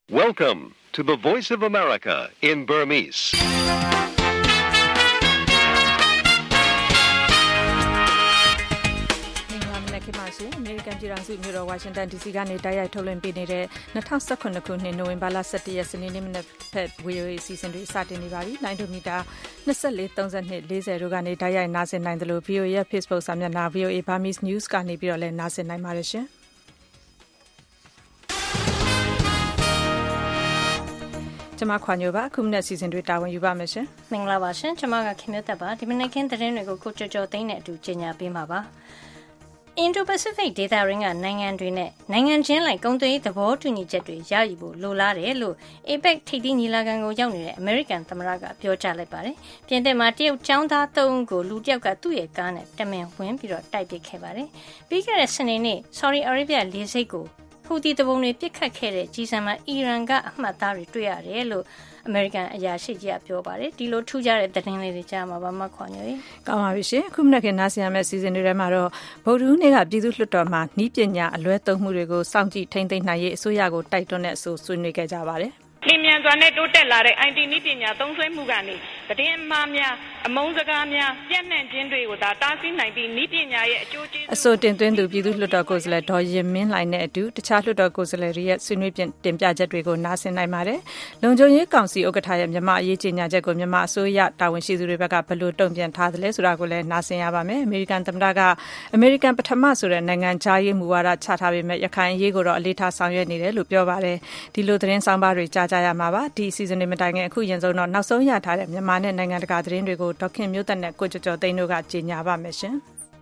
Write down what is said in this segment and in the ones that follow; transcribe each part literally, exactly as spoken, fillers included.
Welcome to the Voice of America in Burmese. ။ခေတ်မှာရှင်အမေရိကန်ပြည်ထောင်စုမြို့တော်ဝါရှင်တန် ဒီ စီ ကနေတိုက်ရိုက်ထုတ်လွှင့်ပေးနေတဲ့၂၀၁၇ခုနှစ်နိုဝင်ဘာလ၁၁ရက်စနေနေ့မနက်ဖက် ဗွီအိုအေ အစီအစဉ်တွေစတင်နေပါပြီ။လိုင်းဒိုမီတာ၂၄ ၃၂ ၄၀တို့ကနေတိုက်ရိုက်နားဆင်နိုင်သလို ဗွီအိုအေရဲ့ Facebook စာမျက်နှာ ဗွီအိုအေ Burmese News ကနေပြီးတော့လည်းနားဆင်နိုင်ပါတယ်ရှင်။ကျွန်မခွာညိုပါအခုမနေ့စီစဉ်တွေတာဝန်ယူပါမယ်ရှင်မင်္ဂလာပါရှင်ကျွန်မကခင်မြတ်သက်ပါဒီမနေ့ကင်းသတင်းတွေကိုကိုကြော်ကြော်သိန်းနဲ့အတူကြေညာပေးမှာပါ Indo-Pacific ဒေသရင်းကနိုင်ငံတွေနဲ့နိုင်ငံချင်းလိုက်ကုန်သွယ်ရေးသဘောတူညီချက်တွေရယူဖို့လိုလားတယ်လို့ အေပက် ထိပ်သီးညီလာခံကိုရောက်နေတဲ့အမေရိကန်သမ္မတကပြောကြားလိုက်ပါတယ်ပြင်သစ်မှာတရုတ်ចောင်းသားသုံးဦးကိုလူတစ်ယောက်ကသူ့ရဲ့ကားနဲ့တမင်ဝင်ပြီးတော့တိုက်ပစ်ခဲ့ပါတယ်ပြီးခဲ့တဲ့စနေနေ့ Saudi Arabia လေဆိပ်ကိုဟူသီတဘုံတွေပြစ်ခတ်ခဲ့တဲ့ကြီးစံမှာအီရန်ကအမှတ်သားတွေတွေ့ရတယ်လို့အမေရိကန်အရာရှိကြီးကပြောပါတယ်ဒီလိုထူးခြားတဲ့သတင်းလေးတွေကြားမှာပါမခွန်ညွေကောင်းပါပြီရှင်အခုမနေ့ကနားဆင်ရမယ့်စီစဉ်တွေထဲမှာတော့ဗုဒ္ဓဟူးနေ့ကပြည်သူ့လွှတ်တော်မှာနှီးပညာအလွဲသုံးမှုတွေကိုစောင့်ကြည့်ထိန်းသိမ်းနိုင်ရေးအစိုးရကိုတိုက်တွန်းတဲ့အဆိုဆွေးနွေးခဲ့ကြပါတယ်လင်းမြန်စွာနဲ့တိုးတက်လာတဲ့ အိုင် တီ နည်းပညာသုံးစွဲမှုကနေသတင်းအမှားများအမုန်းစကားများပြန့်နှံ့ခြင်းတွေကိုသာတားဆီးနိုင်ပြီးနည်းပညာရဲ့အကျိုးကျေးဇူးအဆိုတင်သွင်းသူပြည်သူ့လွှတ်တော်ကိုယ်စားလှယ်ဒေါ်ရင်မင်းလှိုင်နဲ့အတူတခြားလွှတ်တော်ကိုယ်စားလှယ်တွေရဲ့ဆွေးနွေးတင်ပြချက်တွေကိုနားဆင်နိုင်ပါတယ်။လုံခြုံရေးကောင်စီဥက္ကဋ္ဌရဲ့မြန်မာအရေးကြေညာချက်ကိုမြန်မာအစိုးရတာဝန်ရှိသူတွေဘက်ကဘယ်လိုတုံ့ပြန်ထားသလဲဆိုတာကိုလည်းနားဆင်ရပါမယ်။အမေရိကန်သမ္မတကအမေရိကန်ပထမဆိုတဲ့နိုင်ငံခြားရေးမူဝါဒချထားပေမဲ့ရခိုင်အရေးကိုတော့အလေးထားဆောင်ရွက်နေတယ်လို့ပြောပါတယ်။ဒီလိုသတင်းဆောင်ပါတွေကြားကြရမှာပါ။ဒီစီစဉ်နေမတိုင်ခင်အခုရင်ဆုံးတော့နောက်ဆုံးရထားတဲ့မြန်မာနဲ့နိုင်ငံတကာသတင်းတွေကိုဒေါက်ခင်မျိုးသက်နဲ့ကိုကျော်ကျော်သိန်းတို့ကကြေညာပါမယ်ရှင်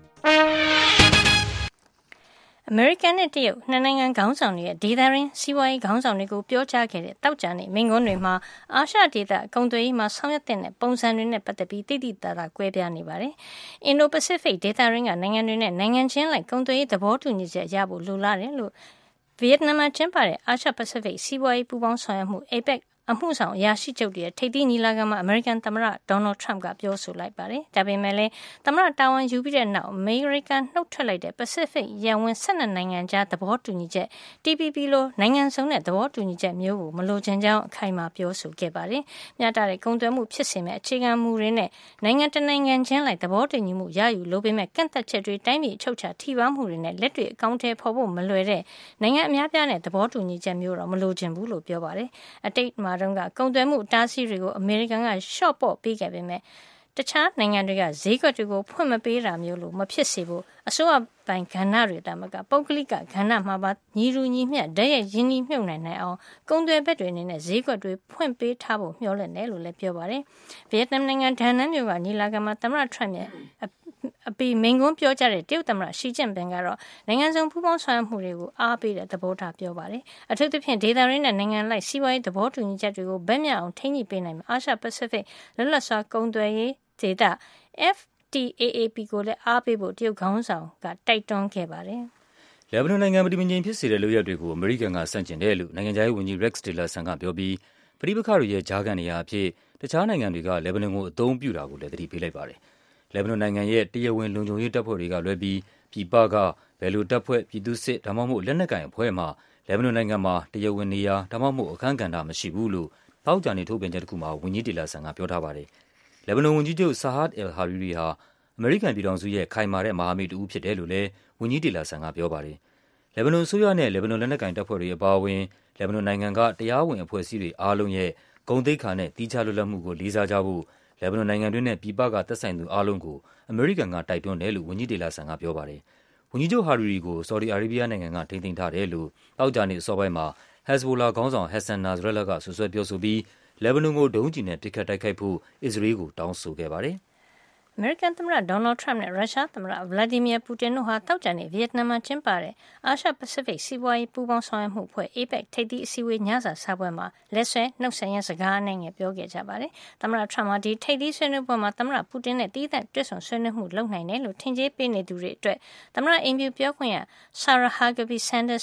အမေရိကန်နဲ့တရုတ်နှစ်နိုင်ငံခေါင်းဆောင်တွေရဲ့ဒေသရင်းစီးပွားရေးခေါင်းဆောင်တွေကိုပြောကြားခဲ့တဲ့တောက်ကြနေမိန့်ခွန်းတွေမှာအာရှဒေသကုန်သွယ်ရေးမှာဆောင်ရွက်တဲ့ပုံစံတွေနဲ့ပတ်သက်ပြီးတိတိတသာကွဲပြားနေပါတယ်။ Indo-Pacific ဒေသရင်းကနိုင်ငံတွေနဲ့နိုင်ငံချင်းလိုက်ကုန်သွယ်ရေးသဘောတူညီချက်ရဖို့လိုလားတယ်လို့ဗီယက်နမ်မှာကျင်းပတဲ့အာရှပစိဖိတ်စီးပွားရေးပူးပေါင်းဆောင်ရွက်မှု အေပက်အမှုဆောင်အရာရှိချုပ်တွေထိပ်သီးညီလာခံမှာအမေရိကန်သမ္မတဒေါ်နယ်ထရမ့်ကပြောဆိုလိုက်ပါတယ်။ဒါပေမဲ့လည်းသမ္မတတာဝန်ယူပြီးတဲ့နောက်အမေရိကန်နှုတ်ထွက်လိုက်တဲ့ Pacific ရန်ဝင်၁၂နိုင်ငံကြားသဘောတူညီချက် T P P လိုနိုင်ငံစုံတဲ့သဘောတူညီချက်မျိုးကိုမလိုချင်ကြောင်းအခိုင်အမာပြောဆိုခဲ့ပါတယ်။မျှတတဲ့ကုန်သွယ်မှုဖြစ်စေမယ့်အခြေခံမူတွေနဲ့နိုင်ငံတနိုင်ငံချင်းလိုက်သဘောတူညီမှုရယူလိုပေမဲ့ကန့်သက်ချက်တွေတိုင်းပြည်အချုပ်အခြာထိပါမှုတွေနဲ့လက်တွေ့အကောင့်ထဲပေါ်ဖို့မလွယ်တဲ့နိုင်ငံအများပြားနဲ့သဘောတူညီချက်မျိုးတော့မလိုချင်ဘူးလို့ပြောပါတယ်။အတိတ်မှာတုန်းကကုန်သွယ်မှုအတားအဆီးတွေကိုအမေရိကန်ကရှော့ပေါ့ပေးခဲ့ပေမဲ့တခြားနိုင်ငံတွေကဈေးကွက်တွေကိုဖွင့်မပေးတာမျိုးလို့မဖြစ်စေဖို့အစိုးရပိုင်ကဏ္ဍတွေတမကပုဂ္ဂလိကကဏ္ဍမှာပါညီလူညီမျှတည့်ရရင်းနှီးမြှုပ်နှံနိုင်အောင်ကုန်သွယ်ဘက်တွေအနေနဲ့ဈေးကွက်တွေဖွင့်ပေးထားဖို့မျှော်လင့်တယ်လို့လည်းပြောပါတယ်။ဗီယက်နမ်နိုင်ငံဒါနန်မြို့ကညီလာခံမှာသမ္မတထရမ့်ရဲ့အပီမိန်ကွန်းပြောကြတဲ့တရုတ်သမ္မတရှီကျင့်ပင်ကတော့နိုင်ငံစုံပူးပေါင်းဆောင်ရွက်မှုတွေကိုအားပေးတဲ့သဘောထားပြောပါတယ်။အထူးသဖြင့်ဒေသရင်းနဲ့နိုင်ငံလိုက်စီးပွားရေးသဘောတူညီချက်တွေကိုဗက်မြောက်အောင်ထိန်းညှိပေးနိုင်မှာအာရှပစိဖိတ်လွတ်လပ်စွာကုန်သွယ်ရေးဒေသ F T A A P ကိုလည်းအားပေးဖို့တရုတ်ခေါင်းဆောင်ကတိုက်တွန်းခဲ့ပါတယ်။လက်ဘနွန်နိုင်ငံမတည်မငြိမ်ဖြစ်စေတဲ့လုပ်ရပ်တွေကိုအမေရိကန်ကဆန့်ကျင်တယ်လို့နိုင်ငံခြားရေးဝန်ကြီး Rex Tillerson ကပြောပြီးပဋိပက္ခတွေရဲ့ကြားခံနေရာအဖြစ်တခြားနိုင်ငံတွေကလက်ဘနွန်ကိုအသုံးပြုတာကိုလည်းသတိပေးလိုက်ပါတယ်။လက်ဘနွန်နိုင်ငံရဲ့တရားဝင်လုံခြုံရေးတပ်ဖွဲ့တွေကလွဲပြီးပြည်ပကဘယ်လိုတပ်ဖွဲ့ပြည်သူ့စစ်ဒါမှမဟုတ်လက်နက်ကိုင်အဖွဲ့မှလက်ဘနွန်နိုင်ငံမှာတရားဝင်နေရာဒါမှမဟုတ်အခမ်းကဏ္ဍမရှိဘူးလို့တောက်ကြနေထုတ်ပြန်ချက်တစ်ခုမှာဝန်ကြီးတီလာဆန်ကပြောထားပါတယ်။လက်ဘနွန်ဝန်ကြီးချုပ်ဆာဟတ်အယ်ဟာရီရီဟာအမေရိကန်ပြည်ထောင်စုရဲ့ခိုင်မာတဲ့မဟာမိတ်တူဖြစ်တယ်လို့လည်းဝန်ကြီးတီလာဆန်ကပြောပါတယ်။လက်ဘနွန်အစိုးရနဲ့လက်ဘနွန်လက်နက်ကိုင်တပ်ဖွဲ့တွေအပါအဝင်လက်ဘနွန်နိုင်ငံကတရားဝင်အဖွဲ့အစည်းတွေအားလုံးရဲ့ဂုဏ်သိက္ခာနဲ့တည်ခြားလွတ်လပ်မှုကိုလေးစားကြဖို့လက်ဘနွန်နိုင်ငံတွင်းနဲ့ပြည်ပကသက်ဆိုင်သူအားလုံးကိုအမေရိကန်ကတိုက်တွန်းတယ်လို့ဝန်ကြီးတီလာဆန်ကပြောပါတယ်။ဝန်ကြီးချုပ်ဟာရီရီကိုဆော်ဒီအာရေးဘီးယားနိုင်ငံကထိန်းသိမ်းထားတယ်လို့တောက်ကြနေအစောပိုင်းမှာဟက်ဇ်ဘိုလာခေါင်းဆောင်ဟက်ဆန်နာဇရက်လကဆွဆွဲပြောဆိုပြီးလက်ဘနွန်ကိုဒုံးကျည်နဲ့ပစ်ခတ်တိုက်ခိုက်ဖို့အစ္စရေးကိုတောင်းဆိုခဲ့ပါတယ်။အမေရိကန်သမ္မတဒေါ်နယ်ထရမ့်နဲ့ရုရှားသမ္မတဗလာဒီမီယာပူတင်တို့ဟာတောက်ကြနေဗီယက်နမ်မှာကျင်းပတဲ့အာရှပစိဖိတ်စီးပွားရေးပူးပေါင်းဆောင်ရွက်မှုအဖွဲ့ အေပက် ထိပ်သီးအစည်းအဝေးညစာစားပွဲမှာလက်ဆွဲနှုတ်ဆက်ရင်းစကားအနဲ့ငယ်ပြောခဲ့ကြပါတယ်။သမ္မတထရမ့်ဟာဒီထိပ်သီးဆွေးနွေးပွဲမှာသမ္မတပူတင်နဲ့တီးသန့်တွေ့ဆုံဆွေးနွေးမှုလုပ်နိုင်တယ်လို့ထင်ကြေးပေးနေသူတွေအတွက်သမ္မတအိမ်ဖြူပြောခွင့်ရဆာရာဟာဂဘီဆန်ဒတ်စ်က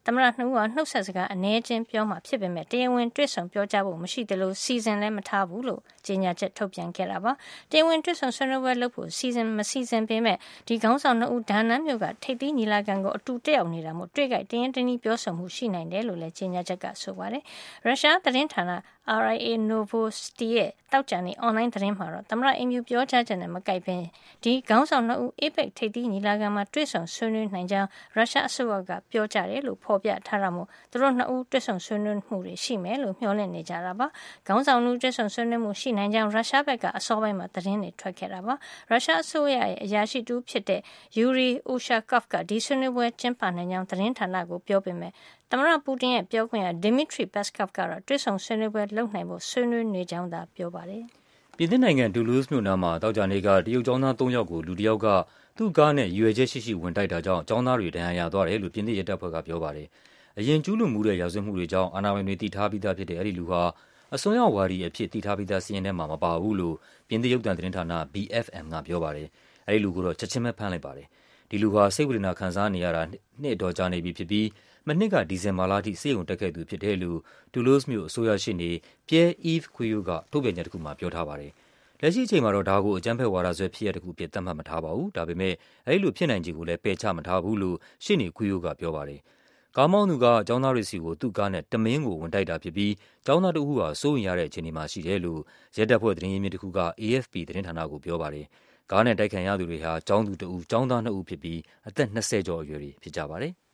သမ္မတနှစ်ဦးဟာနှုတ်ဆက်စကားအနည်းချင်းပြောမှဖြစ်ပေမဲ့တရားဝင်တွေ့ဆုံပြောကြားဖို့မရှိသလိုစီစဉ်လည်းမထားဘူးလို့ကြေညာချက်ထုတ်ပြန်ခဲ့တာပါတရားဝင်တွေ့ဆုံဆွေးနွေးပွဲလုပ်ဖို့စီစဉ်မစီစဉ်ပေမဲ့ဒီခေါင်းဆောင်နှစ်ဦးဒါနန်းမြို့ကထိပ်သီးညီလာခံကိုအတူတက်ရောက်နေတာမို့တွေ့ကြိုက်တင်းရင်တင်းပြောဆိုမှုရှိနိုင်တယ်လို့လည်းကြေညာချက်ကဆိုပါတယ်ရုရှားသတင်းဌာန R I A Novosti ရဲ့တောက်ကြနေ online သတင်းမှာတော့သမ္မတအင်မြူပြောကြားချက်နဲ့မကိုက်ဘဲဒီခေါင်းဆောင်နှစ်ဦး A PEC ထိပ်သီးညီလာခံမှာတွေ့ဆုံဆွေးနွေးနိုင်ကြောင်းရုရှားအစိုးရကပြောကြားတယ်လို့ဖော်ပြထားတာမို့သူတို့နှစ်ဦးတွေ့ဆုံဆွေးနွေးမှုတွေရှိမယ်လို့မျှော်လင့်နေကြတာပါခေါင်းဆောင်နှစ်ဦးတွေ့ဆုံဆွေးနွေးမှုရှိနိုင်ကြောင်းရုရှားဘက်ကအစောပိုင်းမှာသတင်းတွေထွက်ခဲ့တာပါရုရှားအစိုးရရဲ့အရာရှိတူဖြစ်တဲ့ Yuri Ushakov ကဒီဆွေးနွေးပွဲကျင်းပနိုင်ကြောင်းသတင်းဌာနကိုပြောပေမဲ့သမ္မတပူတင်ရဲ့ပြောခွင့်ရ Dmitry Peskov ကတော့တွေ့ဆုံဆွေးနွေးပွဲလုပ်နိုင်ဖို့ဆွေးနွေးနေကြောင်းသာပြောပါတယ်။ပြင်သစ်နိုင်ငံဒူလူးစ်မြို့နားမှာတောက်ကြနေကတရုတ်ကျောင်းသားသုံးယောက်ကိုလူတစ်ယောက်ကသူ့ကားနဲ့ရွယ်ချက်ရှိရှိဝင်တိုက်တာကြောင့်ကျောင်းသားတွေဒဏ်ရာရသွားတယ်လို့ပြင်သစ်ရဲတပ်ဖွဲ့ကပြောပါတယ်။အရင်ကျူးလွန်မှုတဲ့ရာဇဝတ်မှုတွေကြောင့်အာဏာပိုင်တွေတိထားပြီးသားဖြစ်တဲ့အဲ့ဒီလူဟာအစွန်းရောက်ဝါဒီအဖြစ်တိထားပြီးသားစီးရင်ထဲမှာမပါဘူးလို့ပြင်သစ်ရုပ်သံသတင်းဌာန B F M ကပြောပါတယ်။အဲ့ဒီလူကိုတော့ချက်ချင်းပဲဖမ်းလိုက်ပါတယ်။ဒီလူဟာစိတ်ဝေဒနာခံစားနေရတာနှစ်တော်ကြာနေပြီဖြစ်ပြီးမနှစ်ကဒီဇင်ဘာလအထိစေယုံတက်ခဲ့သူဖြစ်တယ်လို့ဒူလိုစ်မြို့အစိုးရရှိနေ Pierre-Yves Guyot ကထုတ်ပြန်ချက်တစ်ခုမှာပြောထားပါတယ်။လက်ရှိအချိန်မှာတော့ဒါကိုအကြမ်းဖက်ဝါဒစွဲဖြစ်ရတဲ့တစ်ခုဖြစ်သတ်မှတ်မထားပါဘူး။ဒါပေမဲ့အဲဒီလိုဖြစ်နိုင်ခြေကိုလည်းပယ်ချမထားဘူးလို့ရှင်းနေ Guyot ကပြောပါတယ်။ကားမောင်းသူကကျောင်းသားတွေစီကိုသူ့ကားနဲ့တမင်းကိုဝင်တိုက်တာဖြစ်ပြီးကျောင်းသားတဦးဟာစိုးရိမ်ရတဲ့အခြေအနေမှာရှိတယ်လို့ရဲတပ်ဖွဲ့သတင်းရင်းမြစ်တစ်ခုက A F P သတင်းဌာနကိုပြောပါတယ်။ကားနဲ့တိုက်ခံရသူတွေဟာကျောင်းသူတဦးကျောင်းသားနှစ်ဦးဖြစ်ပြီးအသက်နှစ်ဆယ်ကျော်အရွယ်တွေဖြစ်ကြပါတယ်။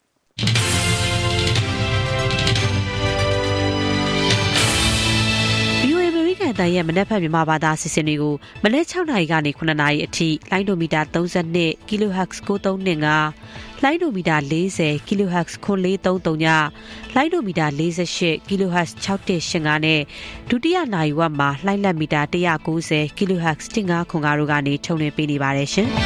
V O A အမေရိကန်အသံရဲ့မနက်ဖြန်မြန်မာဘာသာအစီအစဉ်တွေကိုမနက်၆နာရီကနေခုနှစ်နာရီအထိလိုင်းဒိုမီတာသုံး၂ kilohertz ကိုးသုံး၂ငါလိုင်းဒိုမီတာ၄၀ kilohertz ကိုလေးသုံးသုံးညလိုင်းဒိုမီတာ၄၈ kilohertz ၆၁၈၅နဲ့ဒုတိယနာရီဝက်မှာလိုင်းလက်မီတာ၁၉၀ kilohertz ၁၅ခွန်၅တို့ကနေထုတ်လွှင့်ပေးနေပါတယ်ရှင်။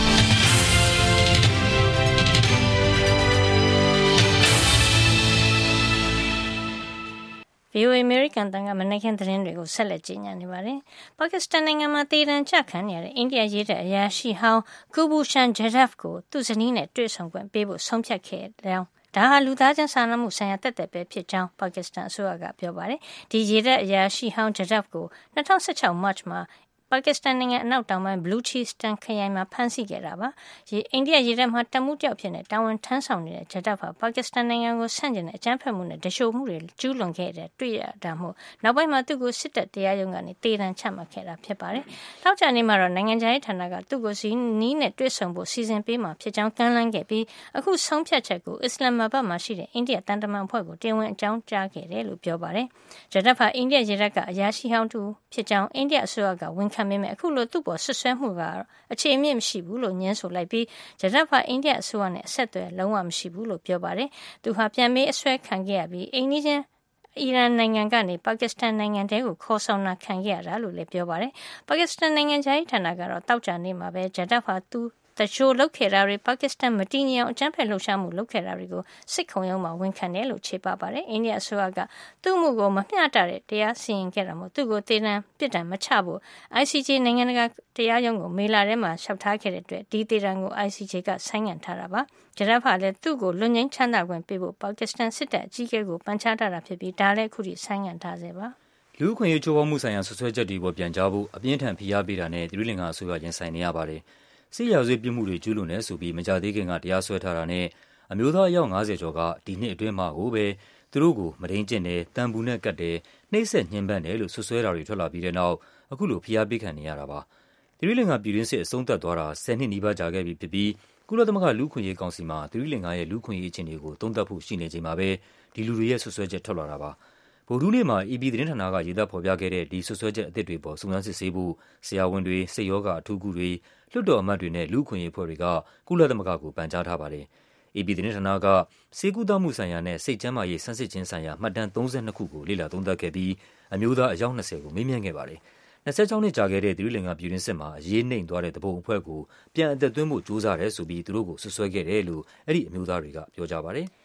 V O A အမေရိကန်တန်ကမနက်ခင်းသတင်းတွေကိုဆက်လက်ကြီးညာနေပါတယ်။ပါကစ္စတန်နိုင်ငံမှာတည်တံ့ချခံနေရတဲ့အိန္ဒိယရေးတဲ့အရာရှိဟောင်း Kulbhushan Jadhav ကိုသူ့ဇနီးနဲ့တွေ့ဆုံခွင့်ပေးဖို့ဆုံးဖြတ်ခဲ့တယ်။ဒါဟာလူသားချင်းစာနာမှုဆိုင်ရာတက်တက်ပဲဖြစ်ကြောင်းပါကစ္စတန်အစိုးရကပြောပါတယ်။ဒီရေးတဲ့အရာရှိဟောင်း Jadhav ကို၂၀၁၆ March မှာပါကစ္စတန်နိုင်ငံအနောက်တောင်ပိုင်း Baluchistan ခရိုင်မှာဖမ်းဆီးခဲ့တာပါ။အိန္ဒိယရေတပ်မှာတမှုကြောက်ဖြစ်နေတာဝန်ထမ်းဆောင်နေတဲ့ Jadhav ဟာပါကစ္စတန်နိုင်ငံကိုဆန့်ကျင်တဲ့အကြမ်းဖက်မှုနဲ့ဒရှိုမှုတွေကျူးလွန်ခဲ့တဲ့တွေ့ရတာမို့နောက်ပိုင်းမှာသူ့ကိုစစ်တပ်တရားရုံးကနေတေတံချမှတ်ခဲ့တာဖြစ်ပါတယ်။ထောက်ချနေမှာတော့နိုင်ငံခြားရေးဌာနကသူ့ကိုစီနီးနဲ့တွေ့ဆုံဖို့စီစဉ်ပေးမှာဖြစ်ကြောင်းကမ်းလှမ်းခဲ့ပြီးအခုဆုံးဖြတ်ချက်ကိုအစ္စလာမ်မာဘတ်မှာရှိတဲ့အိန္ဒိယတန်တမန်အဖွဲ့ကိုတင်ဝင်အကြောင်းကြားခဲ့တယ်လို့ပြောပါတယ်။ Jadhav ဟာအိန္ဒိယရေတပ်ကအရာရှိဟောင်းတူဖြစ်ကြောင်းအိန္ဒိယအစိုးရကဝန်ခံပေမဲ့အခုလိုသူ့ပေါ်ဆွဆွဲမှုကအခြေအမြင့်မရှိဘူးလို့ညင်းဆိုလိုက်ပြီးJadhavဟာအိန္ဒိယအစိုးရနဲ့အဆက်အသွယ်လုံးဝမရှိဘူးလို့ပြောပါတယ်။သူဟာပြန်ပြီးအဆွဲခံခဲ့ရပြီးအိန္ဒိယအီရန်နိုင်ငံကနေပါကစ္စတန်နိုင်ငံတဲကိုခေါ်ဆောင်တာခံခဲ့ရတာလို့လည်းပြောပါတယ်။ပါကစ္စတန်နိုင်ငံခြားရေးဌာနကတော့တောက်ကြနေမှာပဲJadhavဟာသူတချို့လုပ်ခဲ့တာတွေပါကစ္စတန်မတည်ငြိမ်အောင်အကြမ်းဖက်လှုပ်ရှားမှုလုပ်ခဲ့တာတွေကိုစစ်ခုံရုံးမှာဝန်ခံတယ်လို့ခြေပပါတယ်။အိန္ဒိယအစိုးရကသူ့မှုကိုမမျှတတဲ့တရားစီရင်ခဲ့တာမို့သူ့ကိုတေတံပြစ်ဒဏ်မချဖို့ I C J နိုင်ငံတကာတရားရုံးကိုမေလာထဲမှာလျှောက်ထားခဲ့တဲ့အတွက်ဒီတေတံကို I C J ကဆိုင်းငံ့ထားတာပါ။ Jadhav ဟာလည်းသူ့ကိုလွတ်ငြိမ်းချမ်းသာခွင့်ပေးဖို့ပါကစ္စတန်စစ်တပ်အကြီးအကဲကိုပန်ကြားထားတာဖြစ်ပြီးဒါလည်းအခုထိဆိုင်းငံ့ထားစေပါ။လူ့အခွင့်အရေးချိုးဖောက်မှုဆိုင်ရာဆွဆွဲချက်တွေပေါ်ပြန်ကြားဖို့အပြင်းထန်ဖိအားပေးတာနဲ့သီရိလင်္ကာအစိုးရရင်ဆိုင်နေရပါတယ်။စစ်ရာဇဝတ်ပြစ်မှုတွေကျူးလွန်တယ်ဆိုပြီးမကြာသေးခင်ကတရားစွဲထားတာနဲ့အမျိုးသားအယောက်၅၀ကျော်ကဒီနှစ်အတွင်းမှာကိုပဲသူတို့ကိုမဒိန်ကျင့်တယ်၊တန်ဘူးနဲ့ကတ်တယ်၊နှိပ်စက်ညှဉ်းပန်းတယ်လို့ဆွဆွဲတာတွေထွက်လာပြီးတဲ့နောက်အခုလိုဖိအားပေးခံနေရတာပါ။သီရိလင်္ကာပြည်တွင်းစစ်အဆုံးသတ်သွားတာဆယ်နှစ်နီးပါးကြာခဲ့ပြီဖြစ်ပြီးကုလသမဂ္ဂလူ့အခွင့်အရေးကောင်စီမှာသီရိလင်္ကာရဲ့လူ့အခွင့်အရေးအခြေအနေကိုသုံးသပ်ဖို့ရှိနေချိန်မှာပဲဒီလူတွေရဲ့ဆွဆွဲချက်ထွက်လာတာပါ။ဗုဒ္ဓဟူးနေ့မှာ A B သတင်းဌာနကရေးသားဖော်ပြခဲ့တဲ့ဒီဆွဆွဲချက်အသစ်တွေပေါ်စုံစမ်းစစ်ဆေးဖို့ဆရာဝန်တွေ၊စိတ်ရောဂါအထူးကုတွေ၊လွှတ်တော်အမတ်တွေနဲ့လူ့အခွင့်အရေးအဖွဲ့တွေကကုလသမဂ္ဂကိုပန်ကြားထားပါတယ်။ A B သတင်းဌာနကဆေးကုသမှုဆိုင်ရာနဲ့စိတ်ကျန်းမာရေးဆန်းစစ်ခြင်းဆိုင်ရာမှတ်တမ်းသုံး၂ခုကိုလေ့လာသုံးသပ်ခဲ့ပြီးအမျိုးသားအယောက်၂၀ကိုမေးမြန်းခဲ့ပါတယ်။၂၆နှစ်ကြာခဲ့တဲ့သီရိလင်္ကာပြည်တွင်းစစ်မှာအရေးနိမ့်သွားတဲ့သူပုန်အဖွဲ့ကိုပြန်အသက်သွင်းဖို့ကြိုးစားတယ်ဆိုပြီးသူတို့ကိုဆွဆွဲခဲ့တယ်လို့အဲ့ဒီအမျိုးသားတွေကပြောကြပါတယ်။ B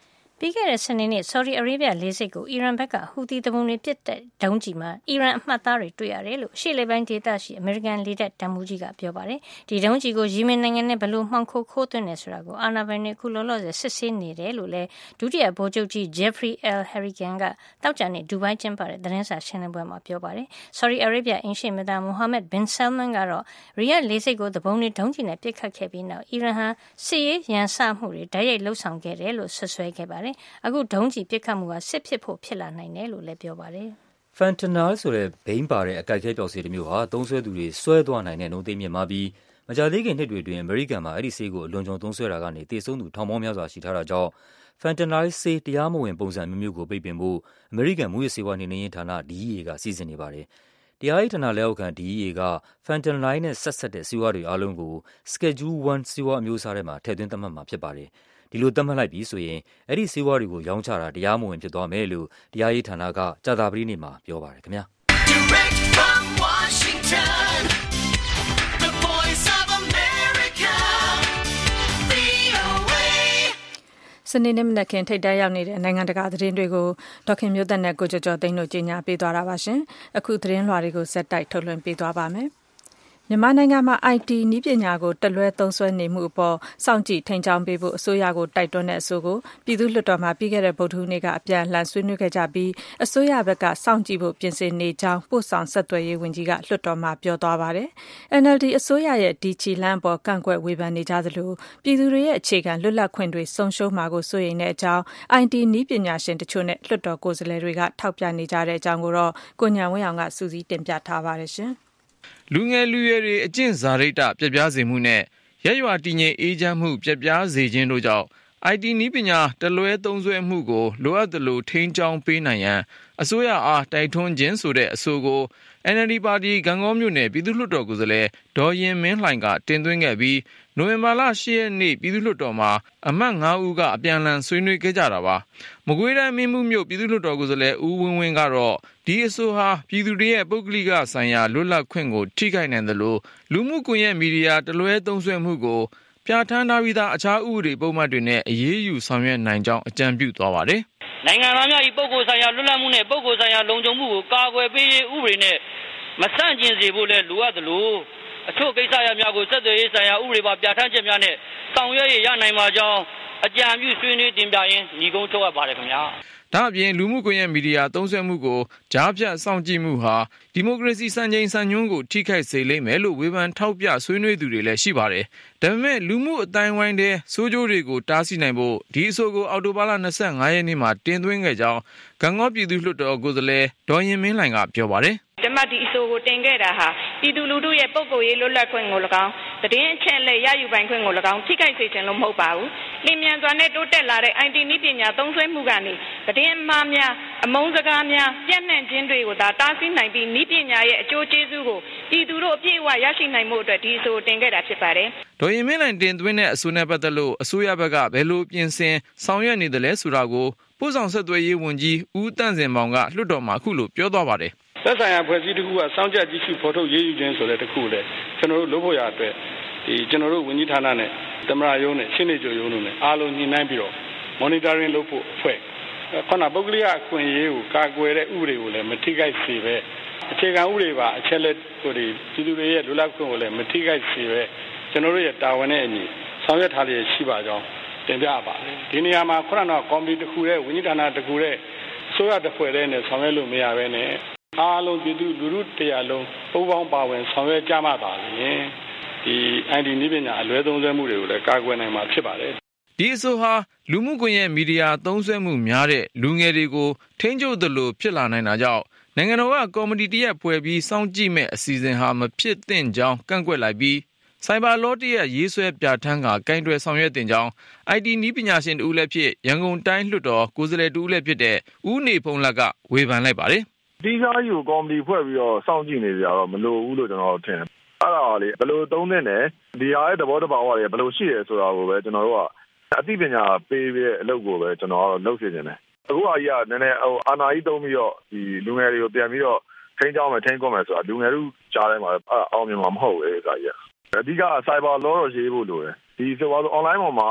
ပြီးခဲ့တဲ့စနေနေ့ Saudi Arabia လေးစိတ်ကိုအီရန်ဘက်ကဟူသီတဘုံတွေပစ်တဲ့ဒုံးကျည်မှာအီရန်အမှတ်သားတွေတွေ့ရတယ်လို့ရှေ့လေပိုင်းဒေသရှိအမေရိကန်လေတပ်တပ်မှူးကြီးကပြောပါတယ်။ဒီဒုံးကျည်ကိုယီမင်နိုင်ငံနဲ့ဘယ်လိုမှောင်ခိုခိုးသွင်းနေဆိုတာကိုအာဏာပိုင်တွေခုလောလောဆယ်စစ်ဆေးနေတယ်လို့လည်းဒုတိယဗိုလ်ချုပ်ကြီး Jeffrey L. Harrigan ကတောက်ကြနေဒူဘိုင်းကျင်းပတဲ့သတင်းစာရှင်းလင်းပွဲမှာပြောပါတယ်။ Saudi Arabia အင်ရှေ့မသား Mohammed bin Salman ကတော့ရီယာဒ်လေးစိတ်ကိုတဘုံတွေဒုံးကျည်နဲ့ပစ်ခတ်ခဲ့ပြီးနောက်အီရန်ဟာစစ်ရေးရန်စမှုတွေဓာတ်ရိုက်လှုပ်ဆောင်ခဲ့တယ်လို့ဆွဆွဲခဲ့ပါတယ်။အခုဒုံးကျည်ပစ်ခတ်မှုဟာစစ်ဖြစ်ဖို့ဖြစ်လာနိုင်တယ်လို့လည်းပြောပါတယ်။ Fentanyl ဆိုတဲ့ဘိန်းပါတဲ့အကိုက်ခဲပျောက်ဆေးတစ်မျိုးဟာသုံးစွဲသူတွေဆွဲသွားနိုင်တဲ့နှုန်းသိပ်မြင့်မားပြီးမကြာသေးခင်နှစ်တွေအတွင်းအမေရိကန်မှာအဲ့ဒီဆေးကိုအလွန်ကျွံသုံးစွဲတာကနေသေဆုံးသူထောင်ပေါင်းများစွာရှိထားတာကြောင့် Fentanyl ဆေးတရားမဝင်ပုံစံမျိုးမျိုးကိုပိတ်ပင်ဖို့အမေရိကန်မူးယစ်ဆေးဝါးနှိမ်နင်းရေးဌာန D E A ကစီစဉ်နေပါတယ်။တရားရေးဌာနလက်အောက်ခံ D E A က Fentanyl နဲ့ဆက်စပ်တဲ့ဆေးဝါးတွေအားလုံးကို Schedule one ဆေးဝါးအမျိုးအစားထဲမှာထည့်သွင်းသတ်မှတ်မှာဖြစ်ပါတယ်။ဒီလိုသတ်မှတ်လိုက်ပြီဆိုရင်အဲ့ဒီဆေးဝါးတွေကိုရောင်းချတာတရားမဝင်ဖြစ်သွားမယ်လို့တရားရေးဌာနကကြာသပတေးနေ့မှာပြောပါတယ်ခင်ဗျာ။ Direct from Washington, the voice of America, V O A စနေနေ့မနက်ခင်းထိပ်တန်းရောက်နေတဲ့နိုင်ငံတကာသတင်းတွေကိုဒေါခင်မျိုးသက်နဲ့ကိုကျော်ကျော်သိန်းတို့ကြီးညာပေးသွားတာပါရှင်။အခုသတင်းလွှာတွေကိုဇက်တိုက်ထုတ်လွှင့်ပေးသွားပါမယ်။မြန်မာနိုင်ငံမှာ I T နည်းပညာကိုတလွဲသုံးစွဲနေမှုအပေါ်စောင့်ကြည့်ထိန်းကျောင်းပေးဖို့အစိုးရကိုတိုက်တွန်းတဲ့အဆိုကိုပြည်သူ့လွှတ်တော်မှာပြီးခဲ့တဲ့ဗုဒ္ဓဟူးနေ့ကအပြန်အလှန်ဆွေးနွေးခဲ့ကြပြီးအစိုးရဘက်ကစောင့်ကြည့်ဖို့ပြင်ဆင်နေကြောင်းပို့ဆောင်ဆက်သွယ်ရေးဝန်ကြီးကလွှတ်တော်မှာပြောသွားပါတယ်။ N L D အစိုးရရဲ့ဒီချီလန်းပေါ်ကန့်ကွက်ဝေဖန်နေကြသလိုပြည်သူတွေရဲ့အခြေခံလွတ်လပ်ခွင့်တွေဆုံးရှုံးမှာကိုစိုးရိမ်တဲ့အကြောင်း I T နည်းပညာရှင်တချို့နဲ့လွှတ်တော်ကိုယ်စားလှယ်တွေကထောက်ပြနေကြတဲ့အကြောင်းကိုတော့ကိုညံဝင်းအောင်ကစူးစီးတင်ပြထားပါတယ်ရှင်။လူငယ်လူရွယ်တွေအကျင့်စာရိတ္တပြပြစေမှုနဲ့ရက်ရွာတည်ငြိမ်အေးချမ်းမှုပြပြစေခြင်းတို့ကြောင့် I T နည်းပညာတလွဲသုံးစွဲမှုကိုလိုအပ်သလိုထိန်းကျောင်းပေးနိုင်ရန်အစိုးရအားတိုက်တွန်းခြင်းဆိုတဲ့အဆိုကို N L D ပါတီဂံကောမြို့နယ်ပြည်သူ့လွှတ်တော်ကိုယ်စားလှယ်ဒေါ်ရင်မင်းလှိုင်ကတင်သွင်းခဲ့ပြီးနိုဝင်ဘာလ၈ရက်နေ့ပြည်သူ့လွှတ်တော်မှာအမတ်၅ဦးကအပြန်အလှန်ဆွေးနွေးခဲ့ကြတာပါ။မကွေးတိုင်းမင်းမှုမြို့ပြည်သူ့လွှတ်တော်ကိုယ်စားလှယ်ဦးဝင်းဝင်းကတော့ဒီအဆိုဟာပြည်သူတွေရဲ့ပုဂ္ဂလိကဆိုင်ရာလွတ်လပ်ခွင့်ကိုထိခိုက်နိုင်တယ်လို့လူမှုကွန်ရက်မီဒီယာတလွဲသုံးစွဲမှုကိုပြဋ္ဌာန်းထားပြီးသားအခြားဥပဒေပုံမှန်တွေနဲ့အရေးယူဆောင်ရွက်နိုင်ကြောင်းအကြံပြုသွားပါတယ်။နိုင်ငံသားများ၏ပုဂ္ဂိုလ်ဆိုင်ရာလွတ်လပ်မှုနဲ့ပုဂ္ဂိုလ်ဆိုင်ရာလုံခြုံမှုကိုကာကွယ်ပေးရေးဥပဒေနဲ့မဆန့်ကျင်စေဖို့လည်းလိုအပ်သလိုအချို့ကိစ္စရပ်များကိုဆက်သွယ်ရေးဆိုင်ရာဥပဒေပါပြဋ္ဌာန်းချက်များနဲ့ဆောင်ရွက်ရနိုင်မှာကြောင်းအကြံပြုဆွေးနွေးတင်ပြရင်းညီကုန်းထုတ်အပ်ပါတယ်ခင်ဗျာ။ဒါအပြင်လူမှုကွန်ရက်မီဒီယာသုံးစွဲမှုကိုကြားဖြတ်စောင့်ကြည့်မှုဟာဒီမိုကရေစီစံချိန်စံညွှန်းကိုထိခိုက်စေလိမ့်မယ်လို့ဝေဖန်ထောက်ပြဆွေးနွေးသူတွေလည်းရှိပါတယ်။ဒါပေမဲ့လူမှုအတိုင်းဝိုင်းတဲ့စိုးကျိုးတွေကိုတားဆီးနိုင်ဖို့ဒီအဆိုကိုအောက်တိုဘာလ၂၅ရက်နေ့မှာတင်သွင်းခဲ့ကြောင်းဂံကောပြည်သူ့လွှတ်တော်ကိုယ်စားလှယ်ဒေါ်ရင်မင်းလှိုင်ကပြောပါတယ်။ဒီမှာဒီအဆိုကိုတင်ခဲ့တာဟာပြည်သူလူထုရဲ့ပုဂ္ဂိုလ်ရေးလွတ်လပ်ခွင့်ကို၎င်းသတင်းအချက်အလက်ရယူပိုင်ခွင့်ကို၎င်းထိခိုက်စေခြင်းလို့မဟုတ်ပါဘူး။လင်းမြန်စွာနဲ့တိုးတက်လာတဲ့ I T နည်းပညာသုံးစွဲမှုကနေသတင်းမှားများအမုန်းစကားများပြန့်နှံ့ခြင်းတွေကိုသာတားဆီးနိုင်ပြီးနည်းပညာရဲ့အကျိုးကျေးဇူးကိုပြည်သူတို့အပြည့်အဝရရှိနိုင်မှုအတွက်ဒီအဆိုတင်ခဲ့တာဖြစ်ပါတယ်။ဒေါ်ရင်မင်းလှိုင်တင်သွင်းတဲ့အဆိုနဲ့ပတ်သက်လို့အစိုးရဘက်ကဘယ်လိုပြင်ဆင်ဆောင်ရွက်နေတယ်လဲဆိုတာကိုပို့ဆောင်ဆက်သွယ်ရေးဝန်ကြီးဦးတန့်စင်မောင်ကလွှတ်တော်မှာအခုလိုပြောသွားပါတယ်။သက်ဆိုင်ရာဖွဲ့စည်းတစ်ခုကစောင့်ကြကြည့်ရှုဖော်ထုတ်ရေးယူခြင်းဆိုတဲ့တစ်ခုလေကျွန်တော်တို့လုပ်ဖို့ရအတွက်ဒီကျွန်တော်တို့ဝန်ကြီးဌာနနဲ့သမရယုံနဲ့ရှင်းနေကြရုံနဲ့အားလုံးညှိနှိုင်းပြီးတော့ monitoring လုပ်ဖို့အဖွဲ့ခုနပုဂ္ဂလိကအခွင့်အရေးကိုကာကွယ်တဲ့ဥပဒေကိုလည်းမထိခိုက်စေပဲအခြေခံဥပဒေပါအချက်လက်ဟိုဒီပြည်သူတွေရဲ့လူလက်ခွင့်ကိုလည်းမထိခိုက်စေပဲကျွန်တော်တို့ရဲ့တာဝန်နဲ့အညီဆောင်ရွက်ထားလျက်ရှိပါကြောင်းတင်ပြပါတယ်ဒီနေရာမှာခုနကကော်မတီတစ်ခုရဲ့ဝန်ကြီးဌာနတစ်ခုရဲ့အစိုးရတစ်ဖွဲ့နဲ့ဆောင်ရွက်လို့မရဘဲနဲ့အားလုံးပြည်သူလူထုတရားလုံးပူးပေါင်းပါဝင်ဆောင်ရွက်ကြမှသာလျှင်ဒီ I T နည်းပညာအလွဲသုံးစွဲမှုတွေကိုလည်းကာကွယ်နိုင်မှာဖြစ်ပါတယ်ဒီအဆိုဟာလူမှုကွန်ရက်မီဒီယာသုံးစွဲမှုများတဲ့လူငယ်တွေကိုထိန်းချုပ်သလိုဖြစ်လာနိုင်တာကြောင့်နိုင်ငံတော်ကကော်မတီတရက်ဖွဲ့ပြီးစောင့်ကြည့်မဲ့အစီအစဉ်ဟာမဖြစ်သင့်ကြောင်းကန့်ကွက်လိုက်ပြီးစိုက်ဘာလော့တရက်ရေးဆွဲပြဋ္ဌာန်းကကင်တွယ်ဆောင်ရွက်တင်ကြောင်း I T နည်းပညာရှင်တူလည်းဖြစ်ရန်ကုန်တိုင်းလွှတ်တော်ကိုယ်စားလှယ်တူလည်းဖြစ်တဲ့ဦးနေဖုံးလက်ကဝေဖန်လိုက်ပါတယ်ဒီကားယူကော်မတီဖွဲ့ပြီးတော့စောင့်ကြည့်နေကြတော့မလိုဘူးလို့ကျွန်တော်ထင်တယ်အဲ့ဒါလေဘယ်လိုသုံးသင့်တယ်ဒီဟာရဲ့သဘောတဘာဝတွေဘယ်လိုရှိရဲဆိုတာကိုပဲကျွန်တော်တို့ကအသိပညာပေးပြီးတဲ့အလုပ်ကိုပဲကျွန်တော်လုပ်စေချင်တယ်အခုအကြီးကနည်းနည်းဟိုအာနာကြီးသုံးပြီးတော့ဒီလူငယ်တွေကိုပြန်ပြီးတော့ထိန်းကျောင်းမယ်ထိန်းကွပ်မယ်ဆိုတာလူငယ်တို့ကြားထဲမှာအောင်မြင်မှာမဟုတ်ဘူးအဲဒါကြီးအဓိက cyber law တော့ရေးဖို့လိုတယ်ဒီဆိုပါတော့ online ပေါ်မှာ